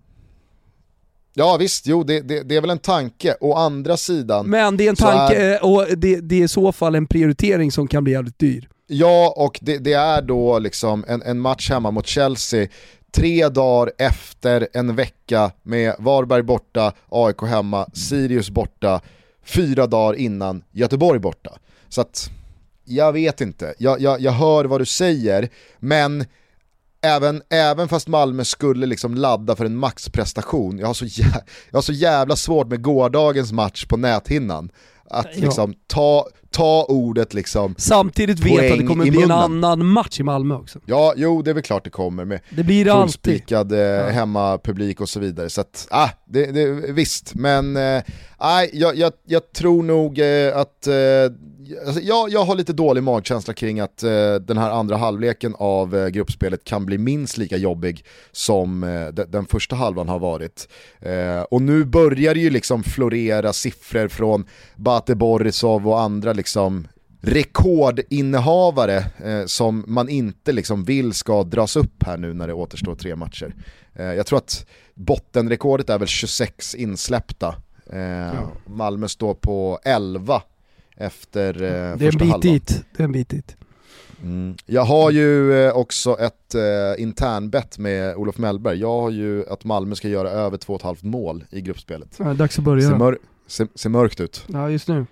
Ja visst, jo det, det, det är väl en tanke. Å andra sidan, men det är en tanke är... och det, det är i så fall en prioritering som kan bli jävligt dyr. Ja, och det, det är då liksom en, en match hemma mot Chelsea tre dagar efter en vecka med Varberg borta, A I K hemma, Sirius borta, fyra dagar innan Göteborg borta. Så att jag vet inte, jag, jag, jag hör vad du säger, men även, även fast Malmö skulle liksom ladda för en maxprestation, jag har så jä- jag har så jävla svårt med gårdagens match på näthinnan att liksom ta, ta ordet liksom. Samtidigt vet att det kommer bli en annan match i Malmö också. Ja, jo, det är väl klart det kommer med det blir det fullspikad ja. hemmapublik och så vidare. Så att, ah, det, det, visst. Men eh, jag, jag, jag tror nog eh, att eh, alltså, jag, jag har lite dålig magkänsla kring att eh, den här andra halvleken av eh, gruppspelet kan bli minst lika jobbig som eh, de, den första halvan har varit. Eh, och nu börjar det ju liksom florera siffror från Bate Borisov och andra liksom rekordinnehavare eh, som man inte liksom vill ska dras upp här nu när det återstår tre matcher. Eh, jag tror att bottenrekordet är väl tjugosex insläppta. Eh, ja. Malmö står på elva efter eh, det är första halvan. Dit. Det är en bit dit. Mm. Jag har ju eh, också ett eh, internbett med Olof Mellberg. Jag har ju att Malmö ska göra över två och ett halvt mål i gruppspelet. Ja, dags att börja. Ser, mör- ser, ser mörkt ut. Ja, just nu.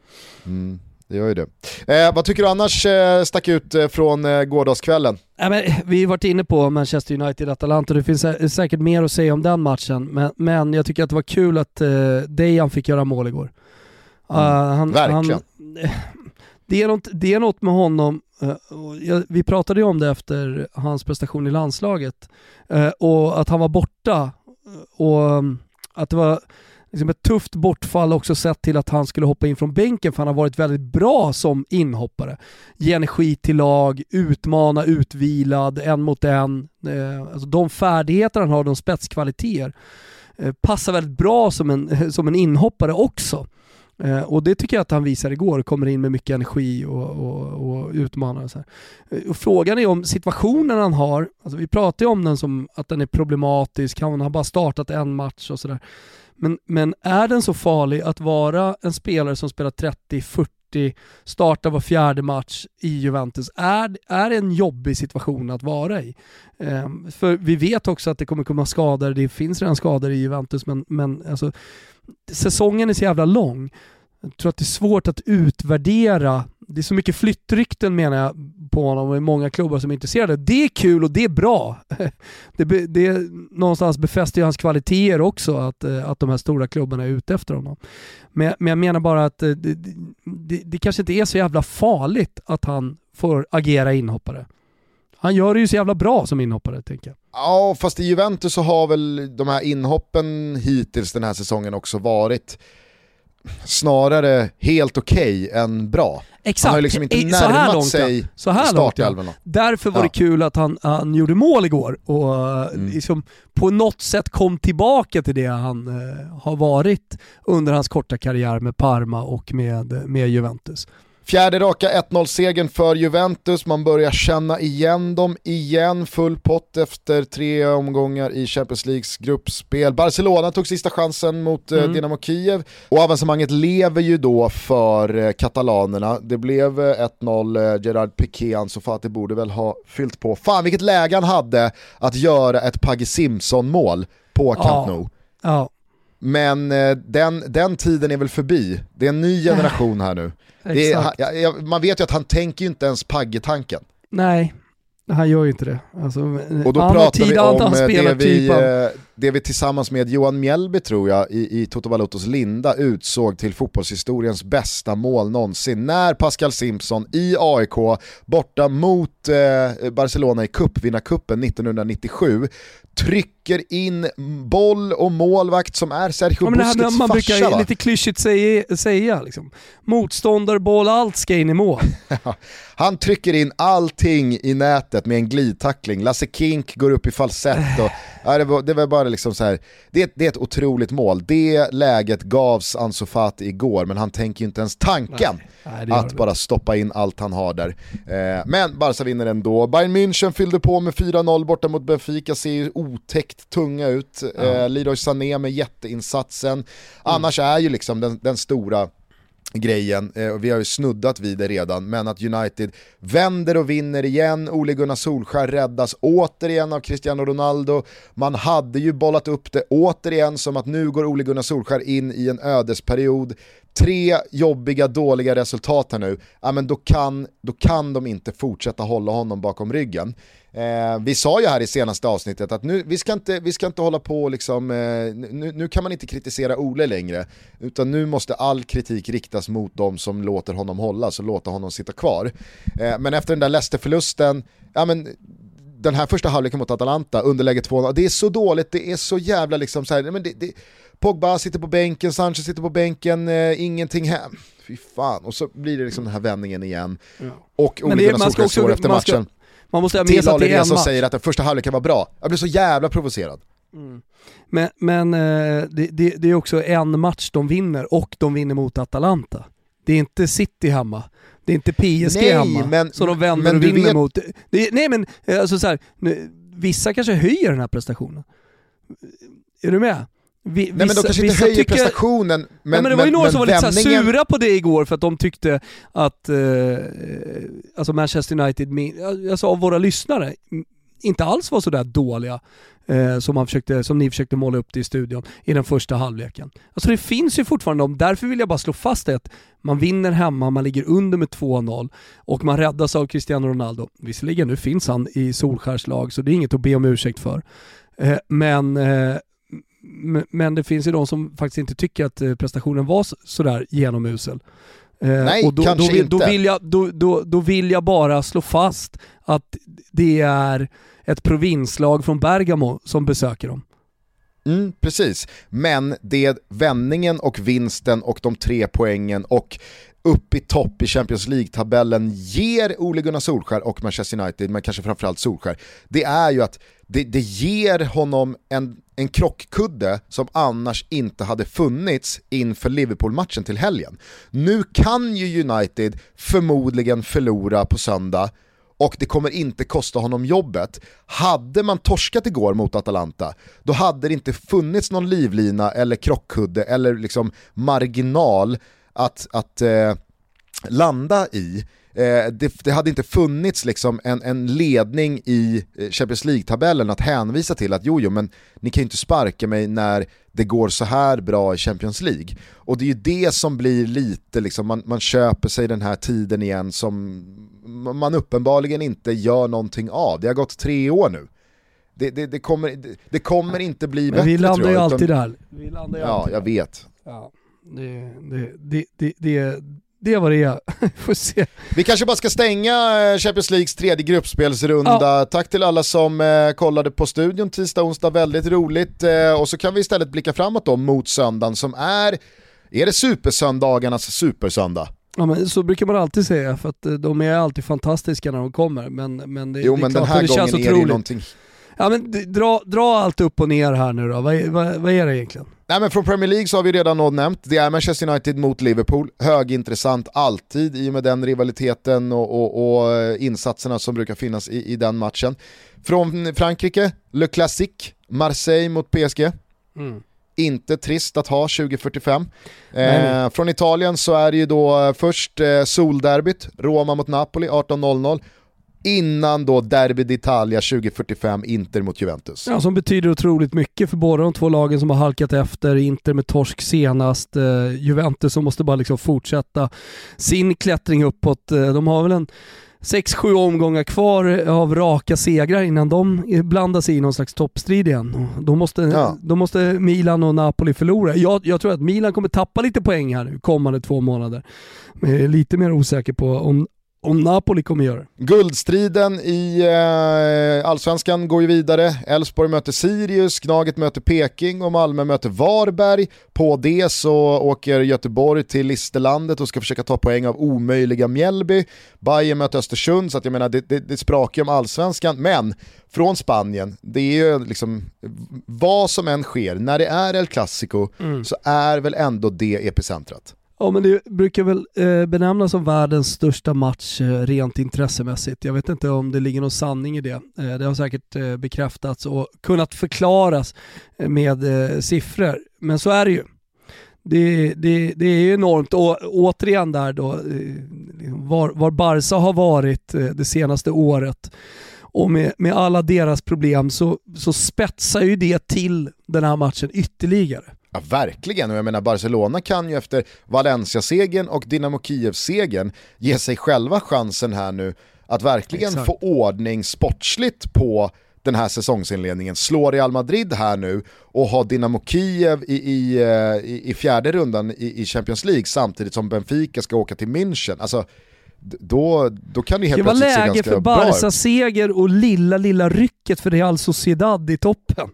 Mm. Det gör ju det. Eh, vad tycker du annars eh, stack ut eh, från eh, gårdagskvällen? Ja, men, vi har varit inne på Manchester United-Atalanta, det finns sä- säkert mer att säga om den matchen, men, men jag tycker att det var kul att eh, Dejan fick göra mål igår. Uh, mm. han, Verkligen. Han, det, är något, det är något med honom, uh, och jag, vi pratade ju om det efter hans prestation i landslaget, uh, och att han var borta, och um, att det var liksom ett tufft bortfall också sett till att han skulle hoppa in från bänken, för han har varit väldigt bra som inhoppare. Ge energi till lag, utmana, utvilad, en mot en. Eh, alltså de färdigheter han har, de spetskvaliteter, eh, passar väldigt bra som en, som en inhoppare också. Eh, och det tycker jag att han visar igår, kommer in med mycket energi och, och, och utmanar. Och så här. Eh, och frågan är om situationen han har, alltså vi pratar ju om den som att den är problematisk, han har bara startat en match och sådär. Men, men är den så farlig att vara en spelare som spelar trettio fyrtio, startar var fjärde match i Juventus? Är, är det en jobbig situation att vara i? Eh, för vi vet också att det kommer komma skador, det finns redan skador i Juventus, men, men alltså, säsongen är så jävla lång. Jag tror att det är svårt att utvärdera. Det är så mycket flyttrykten menar jag på honom, och många klubbar som är intresserade. Det är kul och det är bra. Det, det någonstans befäster ju hans kvaliteter också, att, att de här stora klubbarna är ute efter honom. Men, men jag menar bara att det, det, det, det kanske inte är så jävla farligt att han får agera inhoppare. Han gör det ju så jävla bra som inhoppare, tänker jag. Ja, fast i Juventus så har väl de här inhoppen hittills den här säsongen också varit snarare helt okej okay än bra. Exakt. Han har ju liksom inte närmat så här långt, sig så här startelvan. långt, ja. Därför var ja. det kul att han, han gjorde mål igår och mm. liksom på något sätt kom tillbaka till det han eh, har varit under hans korta karriär med Parma och med, med Juventus. Fjärde raka ett noll-segern för Juventus, man börjar känna igen dem igen, full pott efter tre omgångar i Champions Leagues gruppspel. Barcelona tog sista chansen mot mm. Dynamo Kiev och avancemanget lever ju då för katalanerna. Det blev ett noll, Gerard Piqué, Ansu Fati borde väl ha fyllt på. Fan vilket läge han hade att göra ett Pagge Simpson-mål på Camp Nou. Ja. Ja. Men den, den tiden är väl förbi, det är en ny generation här nu. Det är, ja, ja, man vet ju att han tänker ju inte ens Pagge-tanken. Nej, han gör ju inte det. Alltså, och då pratar vi om det vi, typ av... det vi tillsammans med Johan Mjällby tror jag i, i Toto Balottos linda utsåg till fotbollshistoriens bästa mål någonsin. När Pascal Simpson i A I K borta mot eh, Barcelona i cupvinnarcupen nittonhundranittiosju trycker in boll och målvakt som är Sergio ja, Busquets farsa. Man brukar va? lite klyschigt säga, säga liksom. Motståndarboll, allt ska in i mål. Han trycker in allting i nätet med en glidtackling. Lasse Kink går upp i falsett och ja, det, var, det var bara liksom så här. Det, det är ett otroligt mål. Det läget gavs Ansu Fati igår, men han tänker ju inte ens tanken nej, nej, att bara stoppa in allt han har där. Eh, men Barca vinner ändå. Bayern München fyllde på med fyra noll borta mot Benfica, ser ju otäckt tunga ut. Ja. Eh, Leroy Sané med jätteinsatsen. Mm. Annars är ju liksom den, den stora grejen, eh, och vi har ju snuddat vid det redan, men att United vänder och vinner igen. Ole Gunnar Solskjær räddas återigen av Cristiano Ronaldo. Man hade ju bollat upp det återigen som att nu går Ole Gunnar Solskjær in i en ödesperiod. Tre jobbiga, dåliga resultat här nu. Ja, men då kan, då kan de inte fortsätta hålla honom bakom ryggen. Eh, vi sa ju här i senaste avsnittet att nu, vi, ska inte, vi ska inte hålla på liksom, eh, nu, nu kan man inte kritisera Ole längre, utan nu måste all kritik riktas mot dem som låter honom hålla, så låter honom sitta kvar. Eh, men efter den där Leicester-förlusten, ja men den här första halvleken mot Atalanta, underläge två noll, det är så dåligt, det är så jävla liksom så här, men det, det, Pogba sitter på bänken, Sanchez sitter på bänken, eh, ingenting hem. Fy fan, och så blir det liksom den här vändningen igen. Ja. Och Ole Gunnar Solskjær står efter matchen. Ska... Man måste ha med sig att det är en som match. säger att den första halvleken var bra. Jag blir så jävla provocerad. Mm. Men, men det, det, det är också en match de vinner, och de vinner mot Atalanta. Det är inte City hemma. Det är inte P S G nej, hemma. Men, så de vänder och vinner vet... mot... Det, nej men, alltså så här, nu, vissa kanske höjer den här prestationen. Är du med? Vi, nej vissa, men de kanske inte höjer tycker... prestationen. Men, nej, men det var ju men, några som var vändningen... lite sura på det igår för att de tyckte att eh, alltså Manchester United, alltså av våra lyssnare, inte alls var så där dåliga eh, som, man försökte, som ni försökte måla upp det i studion i den första halvleken. Alltså det finns ju fortfarande dem, därför vill jag bara slå fast det att man vinner hemma, man ligger under med två noll och man räddas av Cristiano Ronaldo. Visserligen, nu finns han i Solskjärs lag så det är inget att be om ursäkt för. Eh, men eh, men det finns ju de som faktiskt inte tycker att prestationen var sådär genomusel. Nej, och då, kanske då, vill, inte. Då vill, jag, då, då, då vill jag bara slå fast att det är ett provinslag från Bergamo som besöker dem. Mm, precis, men det vändningen och vinsten och de tre poängen och upp i topp i Champions League-tabellen ger Ole Gunnar Solskjær och Manchester United, men kanske framförallt Solskjær, det är ju att det, det ger honom en, en krockkudde som annars inte hade funnits inför Liverpool-matchen till helgen. Nu kan ju United förmodligen förlora på söndag och det kommer inte kosta honom jobbet. Hade man torskat igår mot Atalanta, då hade det inte funnits någon livlina eller krockkudde eller liksom marginal att, att eh, landa i. Eh, det, det hade inte funnits liksom en, en ledning i Champions League-tabellen att hänvisa till att jo, jo, men ni kan ju inte sparka mig när det går så här bra i Champions League. Och det är ju det som blir lite, liksom, man, man köper sig den här tiden igen som man uppenbarligen inte gör någonting av. Det har gått tre år nu. Det, det, det, kommer, det, det kommer inte bli men bättre. Vi landar tror jag, ju alltid utan, där. Vi landar ju ja, alltid jag där. vet. Ja, det, det, det, det, det, det var det är. Får se. Vi kanske bara ska stänga Champions Leagues tredje gruppspelsrunda. Ja. Tack till alla som eh, kollade på studion tisdag, onsdag, väldigt roligt. Eh, och så kan vi istället blicka framåt då mot söndagen som är Är det supersöndagarnas supersöndag? Ja, men så brukar man alltid säga, för att de är alltid fantastiska när de kommer. Men, men det, jo, det är men klart, den här det gången känns är otroligt. det någonting... Ja, men dra, dra allt upp och ner här nu då. Vad, vad, vad är det egentligen? Nej, men från Premier League så har vi redan något nämnt. Det är Manchester United mot Liverpool. Högintressant alltid i och med den rivaliteten och, och, och insatserna som brukar finnas i, i den matchen. Från Frankrike, Le Classique, Marseille mot P S G. Mm. Inte trist att ha tjugo fyrtiofem. Eh, från Italien så är det ju då först eh, solderbyt, Roma mot Napoli arton noll noll. Innan då Derby d'Italia tjugo fyrtiofem, Inter mot Juventus. Ja, som betyder otroligt mycket för båda de två lagen som har halkat efter. Inter med torsk senast, eh, Juventus som måste bara liksom fortsätta sin klättring uppåt. Eh, de har väl en sex sju omgångar kvar av raka segrar innan de blandar sig i någon slags toppstrid igen. Då måste, ja. då måste Milan och Napoli förlora. Jag, jag tror att Milan kommer tappa lite poäng här nu kommande två månader. Men jag är lite mer osäker på om Om Napoli kommer göra det. Guldstriden i eh, Allsvenskan går ju vidare. Elfsborg möter Sirius, Gnaget möter Peking och Malmö möter Varberg. På det så åker Göteborg till Listerlandet och ska försöka ta poäng av omöjliga Mjällby. Bayern möter Östersund, så att jag menar det, det, det sprakar om Allsvenskan. Men från Spanien, det är ju liksom vad som än sker, när det är El Clasico mm. så är väl ändå det epicentrat. Ja, men det brukar väl eh, benämnas som världens största match eh, rent intressemässigt. Jag vet inte om det ligger någon sanning i det. Eh, det har säkert eh, bekräftats och kunnat förklaras eh, med eh, siffror. Men så är det ju. Det, det, det är enormt. Och återigen där då, eh, var, var Barca har varit eh, det senaste året och med, med alla deras problem så, så spetsar ju det till den här matchen ytterligare. Ja, verkligen. Och jag menar, Barcelona kan ju efter Valencia-segern och Dynamo Kiev-segern ge sig själva chansen här nu att verkligen Exakt. få ordning sportsligt på den här säsongsinledningen. Slå Real Madrid här nu och ha Dynamo Kiev i, i, i, i fjärde rundan i, i Champions League samtidigt som Benfica ska åka till München. Alltså, då, då kan det helt det plötsligt se ganska bra ut. Det var läge för Barca-seger och lilla, lilla rycket för Real Sociedad i toppen.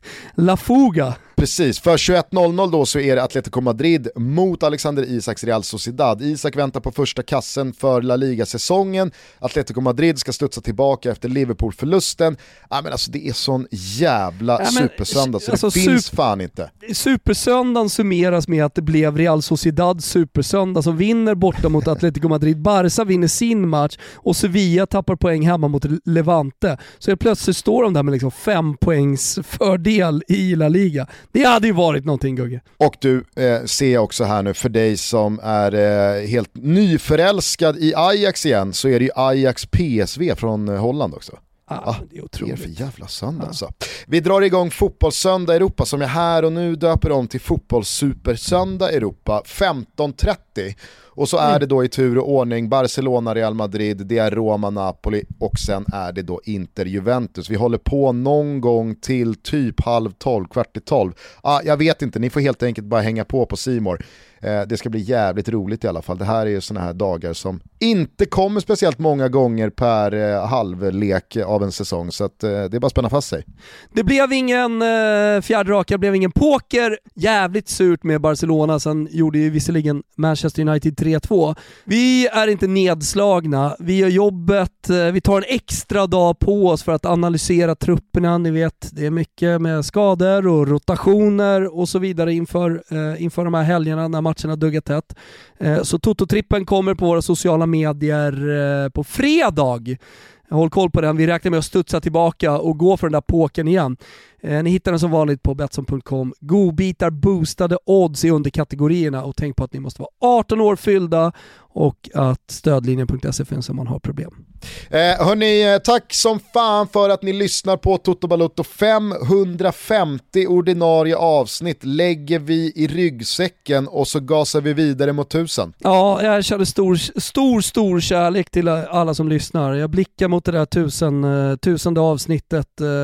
La Fuga. Precis, för tjugoett noll noll då så är det Atletico Madrid mot Alexander Isaks Real Sociedad. Isak väntar på första kassen för La Liga-säsongen. Atletico Madrid ska studsa tillbaka efter Liverpool-förlusten. Ja, men alltså det är sån jävla ja, men, supersöndag så alltså, det finns super, fan inte. Supersöndagen summeras med att det blev Real Sociedad supersöndag som vinner borta mot Atletico Madrid. Barca vinner sin match och Sevilla tappar poäng hemma mot Levante. Så plötsligt står de där med liksom fem poängs fördel i La Liga. Det hade ju varit någonting, Gugge. Och du eh, ser också här nu för dig som är eh, helt nyförälskad i Ajax igen, så är det ju Ajax P S V från eh, Holland också. Ah, ah, det är otroligt. Det är för jävla söndag ah. alltså. Vi drar igång fotbollssöndag Europa som jag här och nu döper om till fotbollssupersöndag Europa femton trettio. Och så är mm. det då i tur och ordning Barcelona, Real Madrid, det är Roma, Napoli och sen är det då Inter, Juventus. Vi håller på någon gång till typ halv tolv, kvart i tolv. Ah, jag vet inte, ni får helt enkelt bara hänga på på C More. Eh, det ska bli jävligt roligt i alla fall. Det här är ju såna här dagar som inte kommer speciellt många gånger per eh, halvlek av en säsong. Så att, eh, det är bara att spänna fast sig. Det blev ingen eh, fjärde raka, det blev ingen poker. Jävligt surt med Barcelona. Sen gjorde ju visserligen Manchester United tre två. Vi är inte nedslagna. Vi gör jobbet. Eh, vi tar en extra dag på oss för att analysera trupperna. Ni vet, det är mycket med skador och rotationer och så vidare inför, eh, inför de här helgerna när matcherna duggar tätt. Eh, så Toto-trippen kommer på våra sociala medier eh, på fredag. Håll koll på den. Vi räknar med att studsa tillbaka och gå för den där påken igen. Eh, ni hittar den som vanligt på Betsson punkt com. Godbitar, boostade odds i underkategorierna och tänk på att ni måste vara arton år fyllda och att stödlinjen punkt se finns om man har problem. Eh, hörni, tack som fan för att ni lyssnar på Toto Balotto. femhundrafemtio ordinarie avsnitt lägger vi i ryggsäcken och så gasar vi vidare mot tusen. Ja, jag känner stor, stor, stor kärlek till alla som lyssnar. Jag blickar mot det där tusen, tusende avsnittet.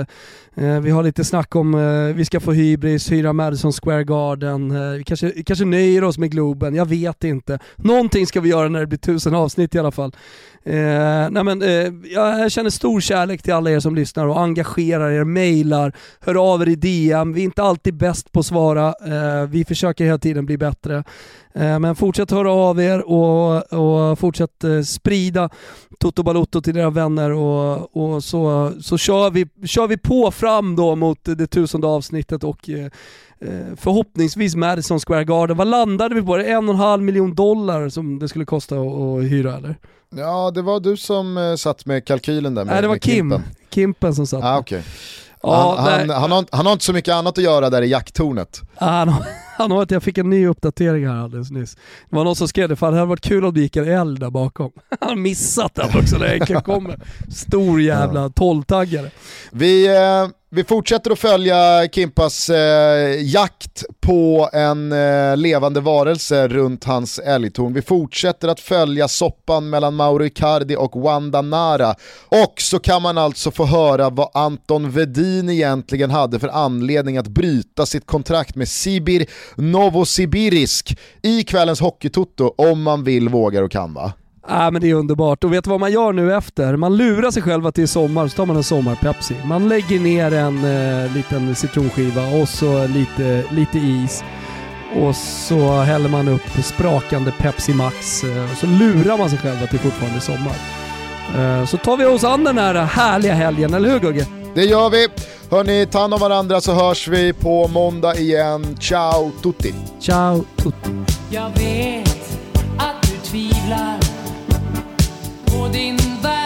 Vi har lite snack om vi ska få hybris, hyra Madison Square Garden. Vi kanske, kanske nöjer oss med Globen, jag vet inte. Någonting ska vi göra när det blir tusen avsnitt i alla fall. Eh, nej men, eh, jag känner stor kärlek till alla er som lyssnar och engagerar er, mejlar, hör av er i D M. Vi är inte alltid bäst på att svara. Eh, vi försöker hela tiden bli bättre. Eh, men fortsätt höra av er och, och fortsätt eh, sprida Toto Balotto till era vänner och, och så, så kör, vi, kör vi på fram då mot det tusende avsnittet och eh, förhoppningsvis Madison Square Garden. Vad landade vi på? Det en och en halv miljon dollar som det skulle kosta att, att hyra, eller? Ja, det var du som uh, satt med kalkylen där med, Nej, det var med Kim. Kimpen. Kimpen som satt. Ah, okay. Ja, han, han, han, har, han har inte så mycket annat att göra där i jakttornet. Ah, han, han har att jag fick en ny uppdatering här alldeles nyss. Det var någon som skrev det, för det hade varit kul om det gick en eld där bakom. Han har missat det också när Enken kommer. Stor jävla ja. tolvtaggare. Vi... Uh... Vi fortsätter att följa Kimpas eh, jakt på en eh, levande varelse runt hans älgtorn. Vi fortsätter att följa soppan mellan Mauro Icardi och Wanda Nara. Och så kan man alltså få höra vad Anton Vedin egentligen hade för anledning att bryta sitt kontrakt med Sibir Novosibirsk i kvällens Hockeytoto, om man vill, vågar och kan, va? Ja, men det är underbart. Och vet du vad man gör nu efter? Man lurar sig själv att det är sommar, så tar man en sommarpepsi. Man lägger ner en eh, liten citronskiva och så lite, lite is. Och så häller man upp sprakande Pepsi Max. Eh, och så lurar man sig själv att det fortfarande är sommar. Eh, så tar vi oss an den här härliga helgen, eller hur Gugge? Det gör vi. Hörni, ta hand om varandra så hörs vi på måndag igen. Ciao tutti. Ciao tutti. Jag vet att du tvivlar på din värld.